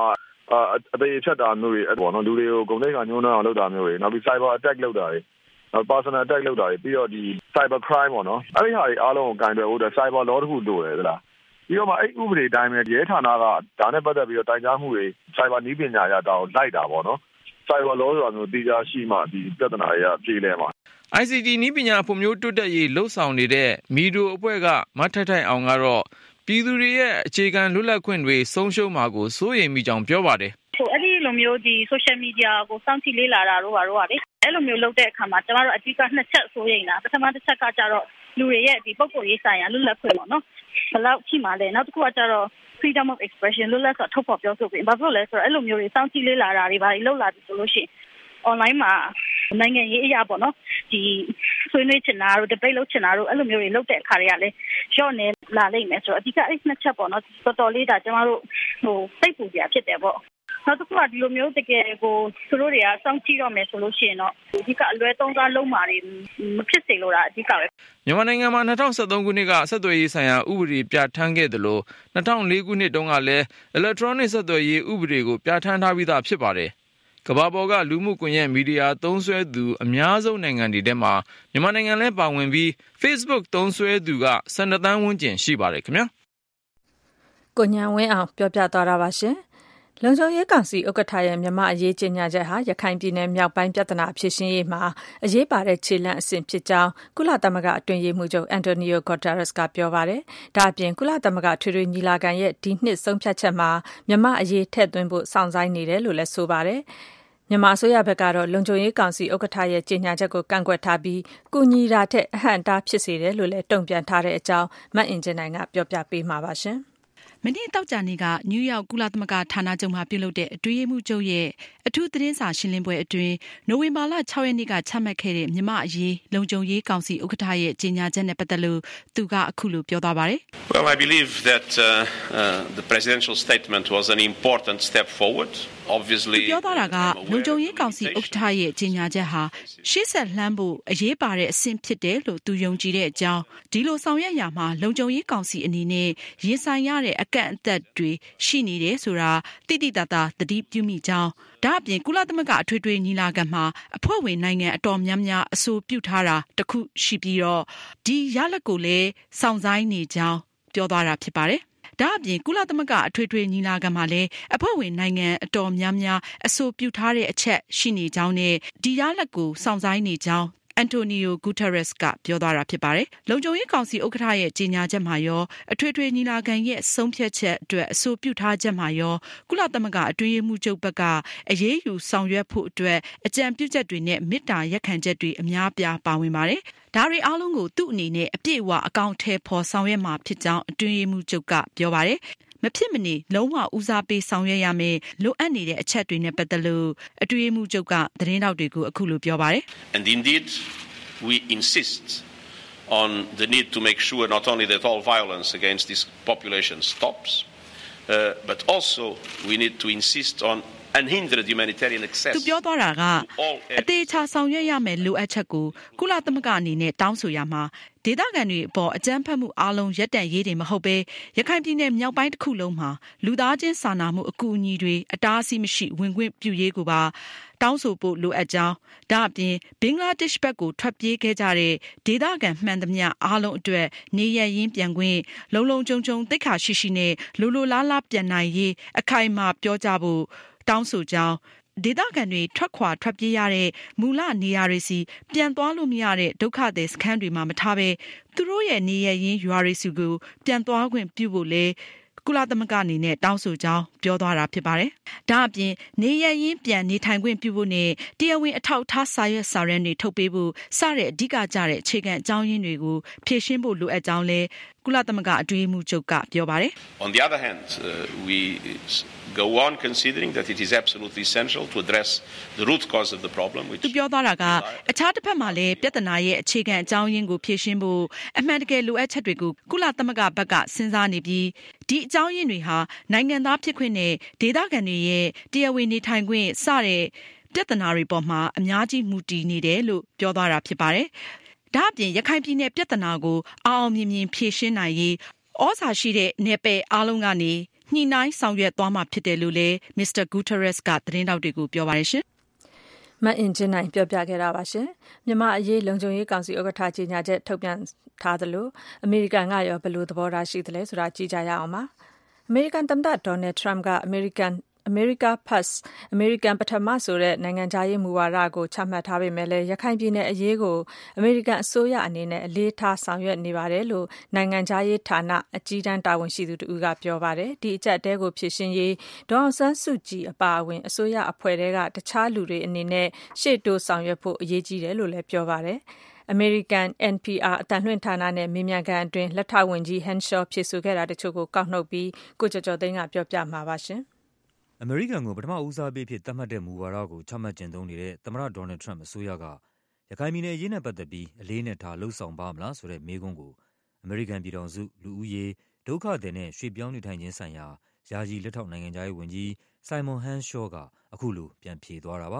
အသေးချက်တာမျိုးတွေပေါ့နော်လူတွေကိုဂုဏ်သိက္ခာညှိုးနှောင်းအောင်လုပ်တာမျိုးတွေနောက်ပြီး cyber attack လုပ်တာတွေနောက် personal attack လုပ်တာတွေပြီးတော့ဒီ cyber crime ပေါ့နော်အဲ့ဒီဟာတွေအားလုံးကိုကင်တွယ်ဖို့အတွက် cyber law တခုလိုတယ်သလားပြီးတော့မှအဲ့ဥပဒေတိုင်းပဲရဲဌာနကဒါနဲ့ပတ်သက်ပြီးတော့တိုင်ကြားမှုတွေ cyber နည်းပညာရတာကိုလိုက်တာပေါ့နော် cyber law ဆိုတာမျိုးတရားရှိမှဒီပြဿနာတွေကပြေလည်မှာ I C T နည်းပညာဖွံ့ဖြိုးတိုးတက်ရေးလှုပ်ဆောင်နေတဲ့မီဒိုအဖွဲ့ကမထထိုင်အောင်ကတော့ပြည်သူတွေရဲ့အခြေခံလွတ်လပ်ခွင့်တွေဆုံးရှုံးမှာကိုစိုးရိမ်မိကြောင်းပြောပါတယ်ဟိုအဲ့ဒီလိုမျိုးဒီ social media ကိုစောင့်ကြည့်လေ့လာတာတို့ဘာတို့ပါလေအဲ့လိုမျိုးလုပ်တဲ့အခါမှာကျမတို့အဓိကနှစ်ချက်စိုးရိမ်တာပထမတစ်ချက်ကကြတော့လူတွေရဲ့ဒီပုံကိုယ်ရေးဆိုင်ရာလွတ်လပ်ခွင့်ပေါ့နော်ဘယ်လောက်ရှိမှလဲနောက်တစ်ခုကကြတော့ freedom of expression လွတ်လပ်စွာထုတ်ဖော်ပြောဆိုခွင့်ဘာလို့လဲဆိုတော့အဲ့လိုမျိုးတွေစောင့်ကြည့်လေ့လာတာတွေဘာတွေလုပ်လာပြီဆိုလို့ရှိရင် online မှာနိုင်ငံရေးအရာပေါ့နော်ဒီဆွေးနွေးချင်တာတို့ debate လုပ်ချင်တာတို့အဲ့လိုမျိုးတွေလုပ်တဲ့အခါတွေကလည်းရော့နေလာလိမ့်မယ်ဆိုတော့အဓိကအဲ့နှစ်ချက်ပေါ့နော်တော်တော်လေးဒါကျမတို့ဟိုစိတ်ပူစရာဖြစ်တယ်ပေါ့နောက်တစ်ခုကဒီလိုမျိုးတကယ်ကိုသူတို့တွေကစောင့်ကြည့်တော့မယ်ဆိုလို့ရှိရင်တော့အဓိကအလွဲသုံးစားလုံးမာတွေမဖြစ်စေလို့တာအဓိကပဲမြန်မာနိုင်ငံမှာ၂၀၁၃ခုနှစ်ကဆက်သွယ်ရေးဆိုင်ရာဥပဒေပြဋ္ဌာန်းခဲ့သလို၂၀၀၄ခုနှစ်တုန်းကလည်း electronic ဆက်သွယ်ရေးဥပဒေကိုပြဋ္ဌာန်းထားပြီးသားဖြစ်ပါတယ်ကမ္ဘာပေါ်ကလူမှုကွန်ရက်မီဒီယာသုံးစွဲသူအများဆုံးနိုင်ငံတွေထဲမှာမြန်မာနိုင်ငံလည်းပါဝင်ပြီး Facebook သုံးစွဲသူက၁၂သန်းဝန်းကျင်ရှိပါတယ်ခင်ဗျာကိုညာဝင်းအောင်ပြောပြသွားတာပါရှင်လုံခြုံရေးကောင်စီဥက္ကဋ္ဌရဲ့မြန်မာအရေးကြီးညာချက်ဟာရခိုင်ပြည်နယ်မြောက်ပိုင်းပြဿနာအဖြစ်ရှင်းရေးမှာအရေးပါတဲ့ခြေလှမ်းအဆင့်ဖြစ်ကြောင်းကုလသမဂ္ဂအတွင်းရေးမှူးချုပ်အန်တိုနီယိုဂူတာရက်စ်ကပြောပါတယ်။ဒါ့အပြင်ကုလသမဂ္ဂထွေထွေညီလာခံရဲ့ဒီနှစ်ဆုံးဖြတ်ချက်မှာမြန်မာအရေးထည့်သွင်းဖို့စောင့်ဆိုင်းနေတယ်လို့လည်းဆိုပါတယ်။မြန်မာအစိုးရဘက်ကတော့လုံခြုံရေးကောင်စီဥက္ကဋ္ဌရဲ့ကြေညာချက်ကိုကန့်ကွက်ထားပြီးကုညီတာထက်အဟန့်အတားဖြစ်စေတယ်လို့လည်းတုံ့ပြန်ထားတဲ့အကြောင်းမတ်အင်ဂျင်နိုင်ကပြောပြပေးမှာပါရှင်။မနေ့တောက်ကြနေ့ကနယူးယောက်ကုလသမဂ္ဂဌာနချုပ်မှာပြုလုပ်တဲ့အတွေ့အမှုချုပ်ရဲ့အထူးသတင်းစာရှင်းလင်းပွဲအတွင်းနိုဝင်ဘာလ၆ရက်နေ့ကချမှတ်ခဲ့တဲ့မြန်မာအရေးလုံခြုံရေးကောင်စီဥက္ကဋ္ဌရဲ့ကြေညာချက်နဲ့ပတ်သက်လို့သူကအခုလိုပြောသွားပါတယ် Well, I believe that uh, uh, the presidential statement was an important step forward. Obviously ပြောသွားတာကလုံခြုံရေးကောင်စီဥက္ကဋ္ဌရဲ့ကြေညာချက်ဟာရှေ့ဆက်လှမ်းဖို့အရေးပါတဲ့အဆင့်ဖြစ်တယ်လို့သူယုံကြည်တဲ့အကြောင်းဒီလိုဆောင်ရွက်ရမှာလုံခြုံရေးကောင်စီအနေနဲ့ရင်ဆိုင်ရတဲ့အကန့်အသတ်တွေရှိနေတယ်ဆိုတာတိတိတတ်တာသတိပြုမိကြောင်းဒါအပြင်ကုလသမဂ္ဂအထွေထွေညီလာခံမှာအဖွဲ့ဝင်နိုင်ငံအတော်များများအဆိုပြုထားတာတခုရှိပြီးတော့ဒီရလဒ်ကိုလည်းစောင့်ဆိုင်းနေကြောင်းပြောသွားတာဖြစ်ပါတယ်ဒါအပြင်ကုလသမဂ္ဂအထွေထွေညီလာခံမှာလည်းအဖွဲ့ဝင်နိုင်ငံအတော်များများအဆိုပြုထားတဲ့အချက်ရှိနေကြောင်းနဲ့ဒီရလဒ်ကိုစောင့်ဆိုင်းနေကြောင်းအန်တိုနီယိုဂူတာရက်စ်ကပြောသွားတာဖြစ်ပါတယ်။လုံခြုံရေးကောင်စီဥက္ကဋ္ဌရဲ့ကြေညာချက်မှာရောအထွေထွေညီလာခံရဲ့ဆုံးဖြတ်ချက်အတွက်အဆိုပြုထားချက်မှာရောကုလသမဂ္ဂအတွင်းရေးမှူးချုပ်ဘက်ကအရေးယူဆောင်ရွက်ဖို့အတွက်အကြံပြုချက်တွေနဲ့မေတ္တာရပ်ခံချက်တွေအများပြားပါဝင်ပါတယ်။ဒါတွေအားလုံးကိုသူ့အနေနဲ့အပြည့်အဝအကောင့်ထဲပေါ်ဆောင်ရွက်မှာဖြစ်ကြောင်းအတွင်းရေးမှူးချုပ်ကပြောပါတယ်။မဖြစ်မနေလုံးဝဦးစားပေးဆောင်ရွက်ရမယ်လိုအပ်နေတဲ့အချက်တွေနဲ့ပတ်သက်လို့အတွင်းရေးမှူးချုပ်ကသတင်းတောက်တွေကိုအခုလိုပြောပါတယ် And indeed we insist on the need to make sure not only that all violence against this population stops uh, but also we need to insist on unhindered humanitarian access သူပြောသွားတာကအသေးချာဆောင်ရွက်ရမယ်လိုအပ်ချက်ကိုကုလသမဂ္ဂအနေနဲ့တောင်းဆိုရမှာဒေသခံတွေအပေါ်အကြမ်းဖက်မှုအလုံးရပ်တန့်ရေးတွေမဟုတ်ဘဲရခိုင်ပြည်နယ်မြောက်ပိုင်းတစ်ခုလုံးမှာလူသားချင်းစာနာမှုအကူအညီတွေအတားအဆီးမရှိဝင်ခွင့်ပြုရေးကိုပါတောင်းဆိုဖို့လိုအပ်ကြောင်းဒါအပြင်ဘင်္ဂလားဒေ့ရှ်ဘက်ကိုထွက်ပြေးခဲ့ကြတဲ့ဒေသခံမှန်သမျှအားလုံးအတွက်နေရရင်းပြန်ခွင့်လုံလုံခြုံခြုံသိက္ခာရှိရှိနဲ့လိုလိုလားလားပြန်နိုင်ရေးအခိုင်အမာပြောကြဖို့တောင်းဆိုကြောင်းဒေသခံတွေထွက်ခွာထွက်ပြေးရတဲ့မူလနေရာတွေစီပြန်သွားလို့မရတဲ့ဒုက္ခသည်စခန်းတွေမှာမထားဘဲသူတို့ရဲ့နေရရင်းရွာတွေစီကိုပြန်သွားခွင့်ပြုဖို့လေကုလသမဂ္ဂအနေနဲ့တောင်းဆိုကြောင်းပြောသွားတာဖြစ်ပါတယ်။ဒါအပြင်နေရရင်းပြန်နေထိုင်ခွင့်ပြုဖို့နဲ့တရားဝင်အထောက်အထားစာရွက်စာတမ်းတွေထုတ်ပေးဖို့စတဲ့အဓိကကျတဲ့အခြေခံအကြောင်းရင်းတွေကိုဖြည့်ရှင်းဖို့လိုအပ်ကြောင်းလည်းကုလသမဂ္ဂအတွင်းရေးမှူးချုပ်ကပြောပါတယ်။ On the other hand, uh, we go on considering that it is absolutely essential to address the root cause of the problem which သူပြောသွားတာကအခြားတစ်ဖက်မှာလည်းပြဿနာရဲ့အခြေခံအကြောင်းရင်းကိုဖြည့်ရှင်းဖို့အမှန်တကယ်လိုအပ်ချက်တွေကိုကုလသမဂ္ဂဘက်ကစဉ်းစားနေပြီးဒီအကြောင်းရင်းတွေဟာနိုင်ငံသားဖြစ်ခွင့်နဲ့ဒေသခံတွေရဲ့တရားဝင်နေထိုင်ခွင့်စတဲ့ပြဿနာတွေပေါ်မှာအများကြီးမူတည်နေတယ်လို့ပြောသွားတာဖြစ်ပါတယ်။ဒါအပြင်ရခိုင်ပြည်နယ်ပြဿနာကိုအောင်အောင်မြင်မြင်ဖြေရှင်းနိုင်ရေးဩဇာရှိတဲ့နယ်ပယ်အားလုံးကနေညှိနှိုင်းဆောင်ရွက်သွားမှာဖြစ်တယ်လို့လည်း မစ္စတာ Guterres ကသတင်းထောက်တွေကိုပြောပါတယ်ရှင်မအင်ဂျင်နိုင်ပြောပြခဲ့တာပါရှင်မြန်မာအရေးလုံခြုံရေးကောင်စီဥက္ကဋ္ဌကြီးညာချက်ထုတ်ပြန်ထားသလိုအမေရိကန်ကရောဘယ်လိုသဘောထားရှိသလဲဆိုတာကြည့်ကြရအောင်ပါအမေရိကန်သမ္မတဒေါ်နယ်ထရမ့်ကအမေရိကန်America First အမေရိကန်ပထမဆိုတဲ့နိုင်ငံခြားရေးမူဝါဒကိုချမှတ်ထားပေမဲ့လည်းရခိုင်ပြည်နယ်အရေးကိုအမေရိကန်အစိုးရအနေနဲ့အလေးထားဆောင်ရွက်နေပါတယ်လို့နိုင်ငံခြားရေးဌာနအကြီးတန်းတာဝန်ရှိသူတူကပြောပါတယ်ဒီအကြက်တဲကိုဖြစ်ရှင်းရေးဒေါအောင်ဆန်းစုကြည်အပါအဝင်အစိုးရအဖွဲ့တွေကတခြားလူတွေအနေနဲ့ရှေ့တိုးဆောင်ရွက်ဖို့အရေးကြီးတယ်လို့လည်းပြောပါတယ်အမေရိကန် N P R အတန်လွှင့်ဌာနနဲ့မေးမြန်းခန်းအတွင်းလက်ထောက်ဝန်ကြီး Henshaw ဖြေဆိုခဲ့တာတချို့ကိုကောက်နှုတ်ပြီးကိုကျော်ကျော်သိန်းကပြောပြမှာပါရှင်အမေရိကန်ကိုပထမဦးစားပေးဖြစ်သတ်မှတ်တဲ့မူဝါဒကိုချမှတ်ကျင့်သုံးနေတဲ့သမ္မတဒေါ်နယ်ထရမ့်အစိုးရကရခိုင်ပြည်နယ်အရေးနဲ့ပတ်သက်ပြီးအလေးနဲ့ထားလှုံ့ဆော်ပါမလားဆိုတဲ့မေးခွန်းကိုအမေရိကန်ပြည်ထောင်စုလူဦးရေးဒုက္ခသည်နဲ့ရွှေ့ပြောင်းနေထိုင်ခြင်းဆိုင်ရာယာယီလက်ထောက်နိုင်ငံခြားရေးဝန်ကြီး Simon Henshaw ကအခုလိုပြန်ဖြေသွားတာပါ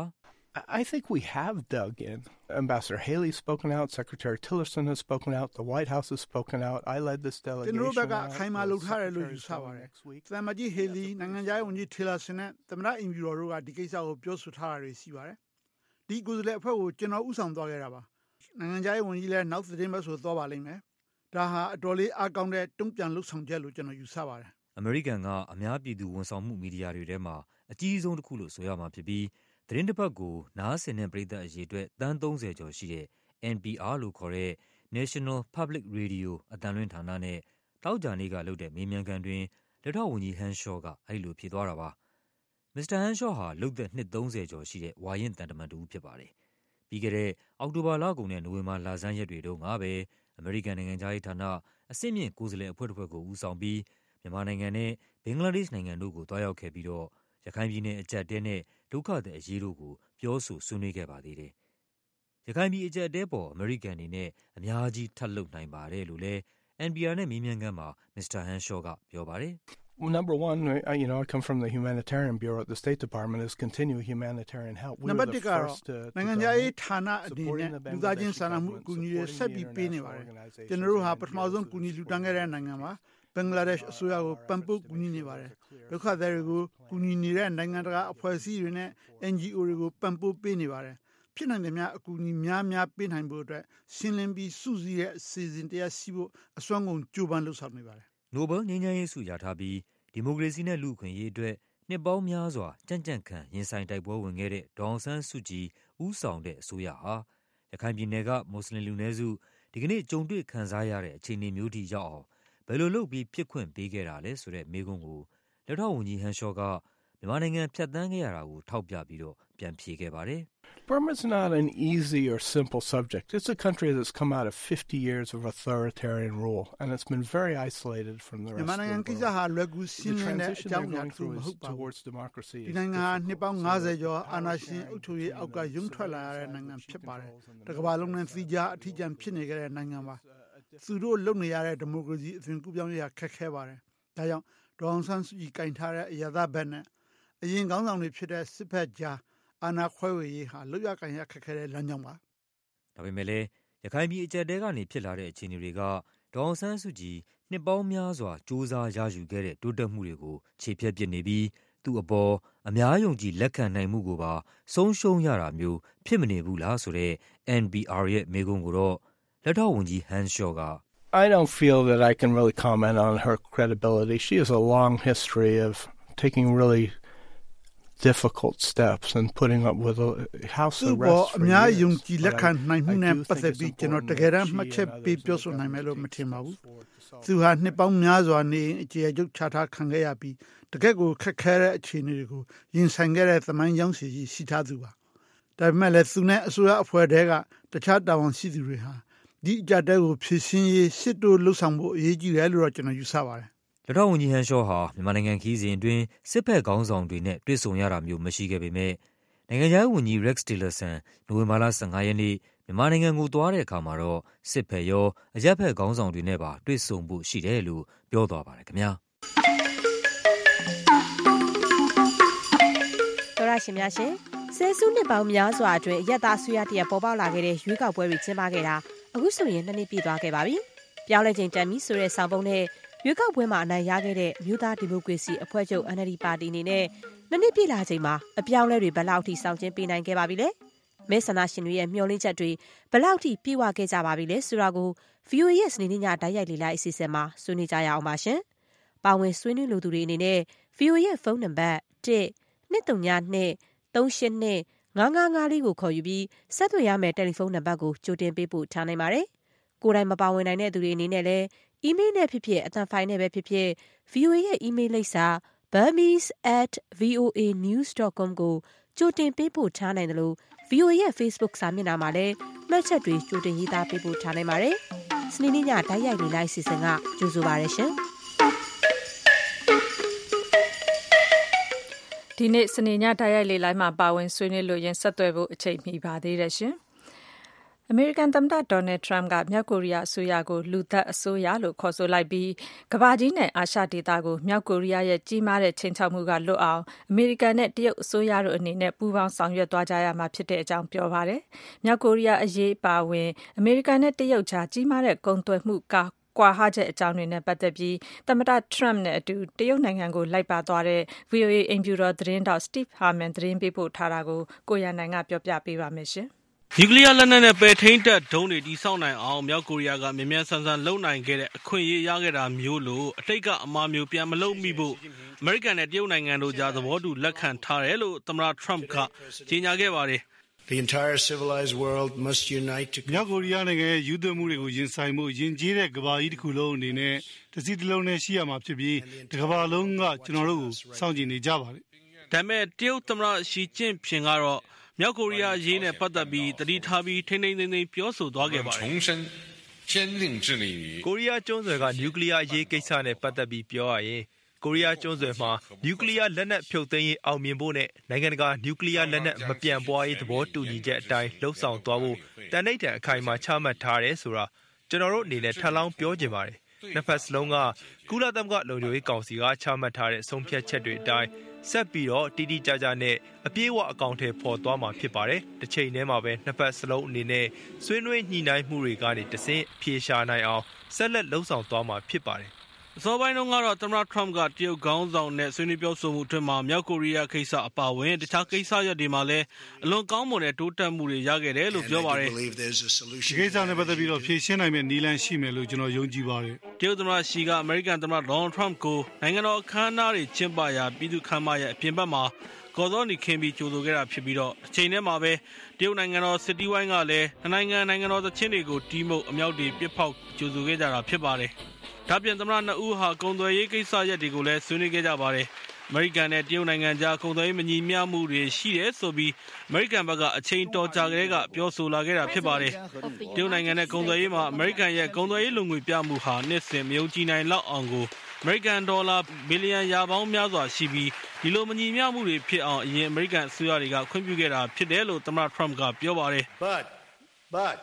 I think we have dug in. Ambassador Haley's spoken out, Secretary Tillerson has spoken out, the White House has spoken out. I led this delegation. ကျွန်တော်ဘက်ကခိုင်မာလုပ်ထားတယ်လို့ယူဆပါတယ်။သမ္မတကြီး Haley နိုင်ငံခြားရေးဝန်ကြီး Tillerson နဲ့သမ္မတအင်ဖြူတော်တို့ကဒီကိစ္စကိုပြောဆိုထားတာတွေရှိပါတယ်။ဒီကိုယ်စားလှယ်အဖွဲ့ကိုကျွန်တော်ဥဆောင်သွားခဲ့တာပါ။နိုင်ငံခြားရေးဝန်ကြီးလည်းနောက်သတင်းပဲဆိုသွားပါလိမ့်မယ်။ဒါဟာအတော်လေးအားကောင်းတဲ့တုံ့ပြန်လှုပ်ဆောင်ချက်လို့ကျွန်တော်ယူဆပါတယ်။အမေရိကန်ကအများပြည်သူဝန်ဆောင်မှုမီဒီယာတွေထဲမှာအကြီးဆုံးတစ်ခုလို့ဆိုရမှာဖြစ်ပြီးသတင်းတစ်ပတ်ကိုနားဆင်တဲ့ပရိသတ်အရေအတွက်တန်းသုံးဆယ်ကျော်ရှိတဲ့ N P R လို့ခေါ်တဲ့ National Public Radio အတန်လွှင့်ဌာနနဲ့တောက်ကြနေ့ကလုပ်တဲ့မေးမြန်းခန်းတွင်လက်ထောက်ဝန်ကြီး Henshaw ကအဲဒီလိုဖြေသွားတာပါ။ မစ္စတာ Henshaw ဟာလုပ်သက်နှစ်သုံးဆယ်ကျော်ရှိတဲ့ဝါရင့်သံတမန်တစ်ဦးဖြစ်ပါတယ်။ပြီးခဲ့တဲ့အောက်တိုဘာလကုန်နဲ့နိုဝင်ဘာလဆန်းရက်တွေတုန်းကပဲအမေရိကန်နိုင်ငံခြားရေးဌာနအဆင့်မြင့်ကိုယ်စားလှယ်အဖွဲ့တစ်ဖွဲ့ကိုဦးဆောင်ပြီးမြန်မာနိုင်ငံနဲ့ဘင်္ဂလားဒေ့ရှ်နိုင်ငံတို့ကိုတွားရောက်ခဲ့ပြီးတော့ရခိုင်ပြည်နယ်အကျပ်တဲနဲ့ဒုက္ခသည်အရေးတို့ကိုပြောဆိုဆွေးနွေးခဲ့ပါသေးတယ်။ရခိုင်ပြည်အကျပ်တဲပေါ်အမေရိကန်အနေနဲ့အများကြီးထပ်လုပ်နိုင်ပါတယ်လို့လည်း N P R နဲ့မေးမြန်းခန်းမှာမစ္စတာ Henshaw ကပြောပါတယ်။ Well, number one, you know, I come from the Humanitarian Bureau at the State Department is continue humanitarian help. We were the first to နိုင်ငံခြားရေးဌာနအနေနဲ့လူသားချင်းစာနာမှုအကူအညီတွေဆက်ပြီးပေးနေပါတယ်။ကျွန်တော်တို့ဟာပထမဆုံးကူညီလူတန်းခဲ့တဲ့နိုင်ငံပါဘင်္ဂလားဒေ့ရှ်အစိုးရကိုပံ့ပိုးကူညီနေပါတယ်ဒုက္ခသည်တွေကိုကူညီနေတဲ့နိုင်ငံတကာအဖွဲ့အစည်းတွေနဲ့ N G O တွေကိုပံ့ပိုးပေးနေပါတယ်ဖြစ်နိုင်တယ်များအကူအညီများများပေးနိုင်ဖို့အတွက်ရှင်းလင်းပြီးစုစည်းတဲ့အစီအစဉ်တရားရှိဖို့အစွမ်းကုန်ကြိုးပမ်းလုပ်ဆောင်နေပါတယ် Nobel ငြိမ်းချမ်းရေးဆုရထားပြီးဒီမိုကရေစီနဲ့လူ့အခွင့်အရေးအတွက်နှစ်ပေါင်းများစွာကြံ့ကြံ့ခံရင်ဆိုင်တိုက်ပွဲဝင်ခဲ့တဲ့ဒေါအောင်ဆန်းစုကြည်ဦးဆောင်တဲ့အစိုးရဟာရခိုင်ပြည်နယ်ကမွတ်စလင်လူနည်းစုဒီကနေ့ကြုံတွေ့ခံစားရတဲ့အခြေအနေမျိုးထိရောက်အောင်ဘယ်လိုလုပ်ပြီးဖြစ်ခွင့်ပေးခဲ့တာလဲဆိုတဲ့မေးခွန်းကိုလက်ထောက်ဝန်ကြီး Henshaw ကမြန်မာနိုင်ငံဖြတ်သန်းခဲ့ရတာကိုထောက်ပြပြီးတော့ပြန်ဖြေခဲ့ပါတယ်။ Burma's not an easy or simple subject. It's a country that's come out of fifty years of authoritarian rule and it's been very isolated from the rest of the world. မြန်မာနိုင်ငံကိစ္စဟာလွယ်ကူရှင်းလင်းတဲ့အကြောင်းအရာတစ်ခုမဟုတ်ပါဘူး။ဒီနိုင်ငံဟာနှစ်ပေါင်း၅၀ကျော်အာဏာရှင်အုပ်ချုပ်ရေးအောက်ကရုံထွက်လာရတဲ့နိုင်ငံဖြစ်ပါတယ်။တစ်ကမ္ဘာလုံးနဲ့သီးခြားအထီးကျန်ဖြစ်နေကြတဲ့နိုင်ငံပါ။သူတို့လုပ်နေရတဲ့ဒီမိုကရေစီအသွင်ကူးပြောင်းရေးဟာခက်ခဲပါတယ်။ဒါကြောင့်ဒေါအောင်ဆန်းစုကြည်ကင်ထားတဲ့အရာသားဘက်နဲ့အရင်ခေါင်းဆောင်တွေဖြစ်တဲ့စစ်ဘက်ကြားအာဏာခွဲဝေရေးဟာလွတ်ရကန်ရခက်ခဲတဲ့လမ်းကြောင်းပါဒါပေမဲ့လည်းရခိုင်ပြည်အကျပ်တဲကနေဖြစ်လာတဲ့အခြေအနေတွေကဒေါအောင်ဆန်းစုကြည်နှစ်ပေါင်းများစွာစ조사ရယူခဲ့တဲ့တိုးတက်မှုတွေကိုခြေဖျက်ပစ်နေပြီးသူ့အပေါ်အများယုံကြည်လက်ခံနိုင်မှုကိုပါဆုံးရှုံးရတာမျိုးဖြစ်မနေဘူးလားဆိုတဲ့ N P R ရဲ့မေးခွန်းကိုတော့လက်ထောက်ဝန်ကြီး Henshaw က I don't feel that I can really comment on her credibility. She has a long history of taking really difficult steps and putting up with a house arrest for years. အများယုံကြည်လက်ခံနိုင်မှုနဲ့ပတ်သက်ပြီးကျွန်တော်တကယ်တမ်းမှတ်ချက်ပေးပြောဆိုနိုင်မယ်လို့မထင်ပါဘူး။သူဟာနှစ်ပေါင်းများစွာနေအခြေအကျုပ်ချထားခံခဲ့ရပြီးတကယ့်ကိုခက်ခဲတဲ့အခြေအနေတွေကိုရင်ဆိုင်ခဲ့တဲ့သမိုင်းကြောင်းစီရှိထားသူပါ။ဒါပေမဲ့လည်းသူနဲ့အစိုးရအဖွဲ့တွေကတခြားတာဝန်ရှိသူတွေဟာဒီအကြတဲ့ကိုဖြည့်ရှင်းရေးစစ်တိုးလှုပ်ဆောင်ဖို့အရေးကြီးတယ်လို့ကျွန်တော်ယူဆပါတယ်လက်ထောက်ဝန်ကြီး Henshaw ဟာမြန်မာနိုင်ငံခီးစဉ်အတွင်းစစ်ဘက်ခေါင်းဆောင်တွေနဲ့တွေ့ဆုံရတာမျိုးမရှိခဲ့ပေမဲ့နိုင်ငံခြားရေးဝန်ကြီး Rex Tillerson နိုဝင်ဘာလ၁၅ရက်နေ့မြန်မာနိုင်ငံကိုသွားတဲ့အခါမှာတော့စစ်ဘက်ရောအရပ်ဘက်ခေါင်းဆောင်တွေနဲ့ပါတွေ့ဆုံဖို့ရှိတယ်လို့ပြောသွားပါတယ်ခင်ဗျာတော်ရရှင်များရှင်ဆယ်စုနှစ်ပေါင်းများစွာအတွင်းအရက်သားဆွေးရတရပေါ်ပေါက်လာခဲ့တဲ့ရွေးကောက်ပွဲတွေကျင်းပခဲ့တာအခုဆိုရင်နှစ်နှစ်ပြည့်သွားခဲ့ပါပြီ။ပြောင်းလဲချိန်တန်ပြီဆိုတဲ့ဆောင်ပုံနဲ့ရွေးကောက်ပွဲမှာအနိုင်ရခဲ့တဲ့မြို့သားဒီမိုကရေစီအဖွဲ့ချုပ် N L D ပါတီအနေနဲ့နှစ်နှစ်ပြည့်လာချိန်မှာအပြောင်းလဲတွေဘယ်လောက်ထိဆောင်ကျဉ်ပေးနိုင်ခဲ့ပါပြီလဲမဲဆန္ဒရှင်တွေရဲ့မျှော်လင့်ချက်တွေဘယ်လောက်ထိပြည့်ဝခဲ့ကြပါပြီလဲဆိုတာကို V O A ရဲ့စနေနေ့ညတိုက်ရိုက်လေ့လာအစီအစဉ်မှာဆွေးနွေးကြရအောင်ပါရှင်ပါဝင်ဆွေးနွေးလိုသူတွေအနေနဲ့ V O A ရဲ့ဖုန်းနံပါတ် one two two two three eight two five five five လေးကိုခေါ်ယူပြီးဆက်သွယ်ရမယ့်တယ်လီဖုန်းနံပါတ်ကိုကြိုတင်ပေးပို့ထားနိုင်ပါတယ်ကိုယ်တိုင်မပါဝင်နိုင်တဲ့သူတွေအနေနဲ့လည်း email နဲ့ဖြစ်ဖြစ်အသံဖိုင်နဲ့ပဲဖြစ်ဖြစ် V O A ရဲ့ email လိပ်စာ burmese at voa news dot com ကိုကြိုတင်ပေးပို့ထားနိုင်တယ်လို့ V O A ရဲ့ Facebook စာမျက်နှာမှာလည်းမှတ်ချက်တွေကြိုတင်ရေးသားပေးပို့ထားနိုင်ပါတယ်။စနေနေ့ညတိုက်ရိုက်လေ့လာစီစဉ်ကကြိုဆိုပါရရှင်။ဒီနေ့စနေညတိုက်ရိုက်လေ့လာမှာပါဝင်ဆွေးနွေးလို့ရင်ဆက်သွယ်ဖို့အချိန်မီပါသေးတယ်ရှင်။အမေရိကန်သမ္မတဒေါ်နယ်ထရမ့်ကမြောက်ကိုရီးယားအစိုးရကိုလူသက်အစိုးရလို့ခေါ်ဆိုလိုက်ပြီးကမ္ဘာကြီးနဲ့အာရှဒေသကိုမြောက်ကိုရီးယားရဲ့ကြီးမားတဲ့ချိန်ချောက်မှုကလွတ်အောင်အမေရိကန်နဲ့တရုတ်အစိုးရတို့အနေနဲ့ပူးပေါင်းဆောင်ရွက်သွားကြရမှာဖြစ်တဲ့အကြောင်းပြောပါတယ်။မြောက်ကိုရီးယားအရေးပါဝင်အမေရိကန်နဲ့တရုတ်ကြားကြီးမားတဲ့ကုန်သွယ်မှုကကွာဟချက်အကြောင်းတွေနဲ့ပတ်သက်ပြီးသမ္မတထရမ့်နဲ့အတူတရုတ်နိုင်ငံကိုလိုက်ပါသွားတဲ့ V O A အိမ်ဖြူတော်သတင်းတောက် Steve Harman သတင်းပေးပို့ထားတာကိုကိုရန်နိုင်ကပြောပြပေးပါမယ်ရှင်။နျူကလ িয়ার လက်နက်နဲ့ပဲထိန်းတပ်ဒုံးတွေတိစောက်နိုင်အောင်မြောက်ကိုရီးယားကမြန်မြန်ဆန်ဆန်လုပ်နိုင်ခဲ့တဲ့အခွင့်အရေးရခဲ့တာမျိုးလို့အတိတ်ကအမှားမျိုးပြန်မလုပ်မိဖို့အမေရိကန်နဲ့တရုတ်နိုင်ငံတို့ကြားသဘောတူလက်ခံထားတယ်လို့သမ္မတထရမ့်ကကြေညာခဲ့ပါတယ်။ The entire civilized world must unite to မြောက်ကိုရီးယားနိုင်ငံရဲ့ယူသွမှုတွေကိုရင်ဆိုင်မှုယဉ်ကျေးတဲ့ကမ္ဘာကြီးတစ်ခုလုံးအနေနဲ့တစည်းတစ်လုံးနဲ့ရှိရမှာဖြစ်ပြီးဒီကမ္ဘာလုံးကကျွန်တော်တို့ကိုစောင့်ကြည့်နေကြပါတယ်။ဒါပေမဲ့တရုတ်သမ္မတရှီကျင့်ဖျင်ကတော့မြောက်ကိုရီးယားအရေးနဲ့ပတ်သက်ပြီးတတိထားပြီးထိန်းထိန်းသိမ်းသိမ်းပြောဆိုသွားခဲ့ပါတယ်။ကိုရီးယားကျွန်းဆွယ်ကနျူကလ িয়ার အရေးကိစ္စနဲ့ပတ်သက်ပြီးပြောရရင်ကိုရီးယားကျွန်းဆွယ်မှာနျူကလ িয়ার လက်နက်ဖြုတ်သိမ်းရေးအောင်မြင်ဖို့နဲ့နိုင်ငံတကာနျူကလ িয়ার လက်နက်မပြန့်ပွားရေးသဘောတူညီချက်အတိုင်းလှုပ်ဆောင်သွားဖို့တန်ဋိဌာန်အခိုင်အမာချမှတ်ထားတယ်ဆိုတာကျွန်တော်တို့အနေနဲ့ထပ်လောင်းပြောချင်ပါတယ်။နှစ်ဖက်စလုံးကကုလသမဂ္ဂလုံခြုံရေးကောင်စီကချမှတ်ထားတဲ့ဆုံးဖြတ်ချက်တွေအတိုင်းဆက်ပြီးတော့တိတိကျကျနဲ့အပြည့်အဝအကောင့်ထဲပေါ်သွားမှာဖြစ်ပါတယ်။တစ်ချိန်တည်းမှာပဲနှစ်ဖက်စလုံးအနေနဲ့ဆွေးနွေးညှိနှိုင်းမှုတွေကနေတဆင့်ဖြေရှာနိုင်အောင်ဆက်လက်လှုံ့ဆော်သွားမှာဖြစ်ပါတယ်။အစောပိုင်းတုန်းကတော့သမ္မတထရမ့်ကတရုတ်ခေါင်းဆောင်နဲ့ဆွေးနွေးပြောဆိုမှုအတွင်းမှာမြောက်ကိုရီးယားကိစ္စအပါအဝင်တခြားကိစ္စရပ်တွေမှာလည်းအလွန်ကောင်းမွန်တဲ့တိုးတက်မှုတွေရခဲ့တယ်လို့ပြောပါတယ်။ဒီကိစ္စနဲ့ပတ်သက်ပြီးတော့ဖြေရှင်းနိုင်မယ့်နည်းလမ်းရှိမယ်လို့ကျွန်တော်ယုံကြည်ပါတယ်။တရုတ်သမ္မတရှီကအမေရိကန်သမ္မတဒေါ်နယ်ထရမ့်ကိုနိုင်ငံတော်အခမ်းအနားတွေကျင်းပရာပြည်သူ့ခမ်းမရဲ့အပြင်ဘက်မှာကော်စောနီခင်းပြီးကြိုဆိုခဲ့တာဖြစ်ပြီးတော့အချိန်ထဲမှာပဲတရုတ်နိုင်ငံတော်စစ်တီးဝိုင်းကလည်းနိုင်ငံနိုင်ငံတော်သချင်းတွေကိုတီးမှုတ်အမြောက်တွေပစ်ဖောက်ကြိုဆိုခဲ့ကြတာဖြစ်ပါတယ်။ဒါပြင်သမ္မတနှစ်ဦးဟာကုန်သွယ်ရေးကိစ္စရပ်တွေကိုလည်းဆွေးနွေးခဲ့ကြပါတယ်။အမေရိကန်နဲ့တရုတ်နိုင်ငံကြားကုန်သွယ်ရေးမညီမျှမှုတွေရှိတယ်ဆိုပြီးအမေရိကန်ဘက်ကအချိန်တော်ကြာကလေးကပြောဆိုလာခဲ့တာဖြစ်ပါတယ်။တရုတ်နိုင်ငံနဲ့ကုန်သွယ်ရေးမှာအမေရိကန်ရဲ့ကုန်သွယ်ရေးလုံငွေပြမှုဟာနှစ်စဉ်မယုံကြည်နိုင်လောက်အောင်ကိုအမေရိကန်ဒေါ်လာဘီလီယံရာပေါင်းများစွာရှိပြီးဒီလိုမညီမျှမှုတွေဖြစ်အောင်အရင်အမေရိကန်အစိုးရတွေကခွင့်ပြုခဲ့တာဖြစ်တယ်လို့သမ္မတထရမ့်ကပြောပါတယ်။ But but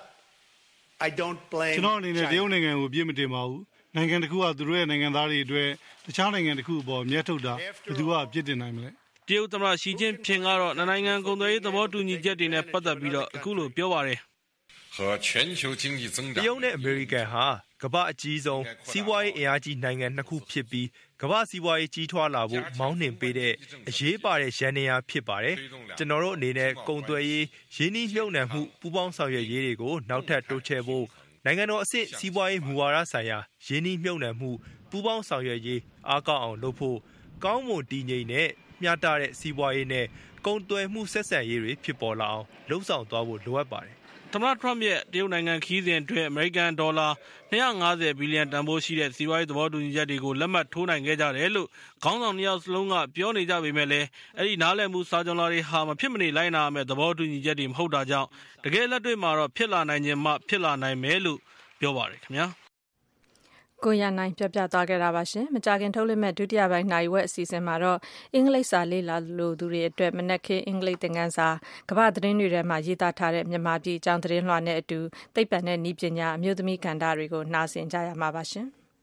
I don't blame ကျွန်တော်အနေနဲ့တရုတ်နိုင်ငံကိုပြစ်မတင်ပါဘူး။နိုင်ငံတစ်ခုကသူတို့ရဲ့နိုင်ငံသားတွေအတွက်တခြားနိုင်ငံတစ်ခုအပေါ်မျက်ထုတ်တာဘယ်သူကပြစ်တင်နိုင်မလဲ။တရုတ်သမ္မတရှီကျင့်ဖျင်ကတော့နိုင်ငံကုန်သွယ်ရေးသဘောတူညီချက်တွေနဲ့ပတ်သက်ပြီးတော့အခုလိုပြောပါတယ်။တရုတ်နဲ့အမေရိကန်ဟာကမ္ဘာအကြီးဆုံးစီးပွားရေးအင်အားကြီးနိုင်ငံနှစ်ခုဖြစ်ပြီးကမ္ဘာစီးပွားရေးကြီးထွားလာဖို့မောင်းနှင်ပေးတဲ့အရေးပါတဲ့ရန်နေရာဖြစ်ပါတယ်။ကျွန်တော်တို့အနေနဲ့ကုန်သွယ်ရေးရင်းနှီးမြှုပ်နှံမှုပူးပေါင်းဆောင်ရွက်ရေးတွေကိုနောက်ထပ်တိုးချဲ့ဖို့နိုင်ငံတော်အဆင့်စီးပွားရေးမူဝါဒဆိုင်ရာရင်းနှီးမြှုပ်နှံမှုပူးပေါင်းဆောင်ရွက်ရေးအားကောင်းအောင်လုပ်ဖို့ကောင်းမွန်တည်ငြိမ်တဲ့မျှတတဲ့စီးပွားရေးနဲ့ကုန်သွယ်မှုဆက်ဆံရေးတွေဖြစ်ပေါ်လာအောင်လှုံ့ဆော်သွားဖို့လိုအပ်ပါတယ်။သမ္မတထရမ့်ရဲ့တရုတ်နိုင်ငံခီးစဉ်အတွင်းအမေရိကန်ဒေါ်လာနှစ်ရာ၅ဆယ်ဘီလီယံတန်ဖိုးရှိတဲ့စီးပွားရေးသဘောတူညီချက်တွေကိုလက်မှတ်ထိုးနိုင်ခဲ့ကြတယ်လို့ခေါင်းဆောင်နှစ်ယောက်စလုံးကပြောနေကြပေမဲ့လည်းအဲ့ဒီနားလည်မှုစာချုပ်လာတွေဟာမဖြစ်မနေလိုက်နာရမယ့်သဘောတူညီချက်တွေမဟုတ်တာကြောင့်တကယ်လက်တွေ့မှာတော့ဖြစ်လာနိုင်ခြင်းမှဖြစ်လာနိုင်မယ်လို့ပြောပါတယ်ခင်ဗျာကိုရနိုင်ပြပြသွားခဲ့တာပါရှင်မကြခင်ထုတ်လွှင့်မဲ့ဒုတိယပိုင်းနိုင်ဝက်အစီအစဉ်မှာတော့အင်္ဂလိပ်စာလေ့လာလို့သူတွေအတွက်မနက်ခင်းအင်္ဂလိပ်သင်ခန်းစာကမ္ဘာသတင်းတွေထဲမှာရေးသားထားတဲ့မြန်မာပြည်အကြောင်းသတင်းလွှာနဲ့အတူသိပ္ပံနဲ့နည်းပညာအမျိုးသမီးကဏ္ဍတွေကိုနှာစင်ကြရမှာပါရှင်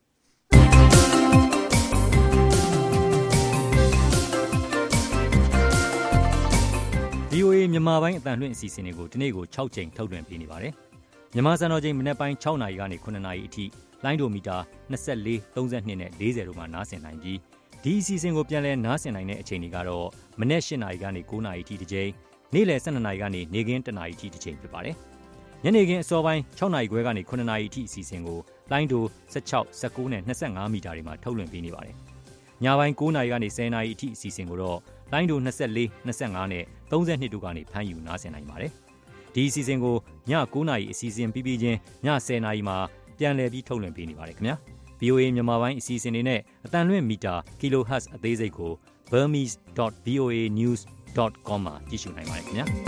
ဗီအိုအေမြန်မာပိုင်းအသံလွှင့်အစီအစဉ်တွေကိုဒီနေ့ကို၆ချိန်ထုတ်လွှင့်ပေးနေပါတယ်မြန်မာစံတော်ချိန်မနက်ပိုင်း၆နာရီကနေ၇နာရီအထိလိုင်းဒိုမီတာ၂၄၊၃၂နဲ့၄၀တို့မှာနားဆင်နိုင်ပြီးဒီအစီအစဉ်ကိုပြန်လည်နားဆင်နိုင်တဲ့အချိန်တွေကတော့မနက်၈နာရီကနေ၉နာရီထိတစ်ချိန်နေ့လယ်၁၂နာရီကနေနေ့ခင်း၁နာရီထိတစ်ချိန်ဖြစ်ပါတယ်။ညနေခင်းအစောပိုင်း၆နာရီခွဲကနေ၇နာရီထိအစီအစဉ်ကိုလိုင်းဒို၁၆၊၁၉နဲ့၂၅မီတာတွေမှာထုတ်လွှင့်ပေးနေပါတယ်။ညပိုင်း၉နာရီကနေ၁၀နာရီအထိအစီအစဉ်ကိုတော့လိုင်းဒို၂၄၊၂၅နဲ့၃၂တို့ကနေဖမ်းယူနားဆင်နိုင်ပါတယ်။ဒီအစီအစဉ်ကိုည၉နာရီအစီအစဉ်ပြီးပြီးချင်းည၁၀နာရီမှာပြန်လည်ပြီးထုတ်လွှင့်ပေးနေပါတယ်ခင်ဗျာ။ V O A မြန်မာပိုင်းအစီအစဉ်တွေနဲ့အတန်လွင့်မီတာ kilohertz အသေးစိတ်ကို burmese dot v o a news dot com မှာကြည့်ရှုနိုင်ပါတယ်ခင်ဗျာ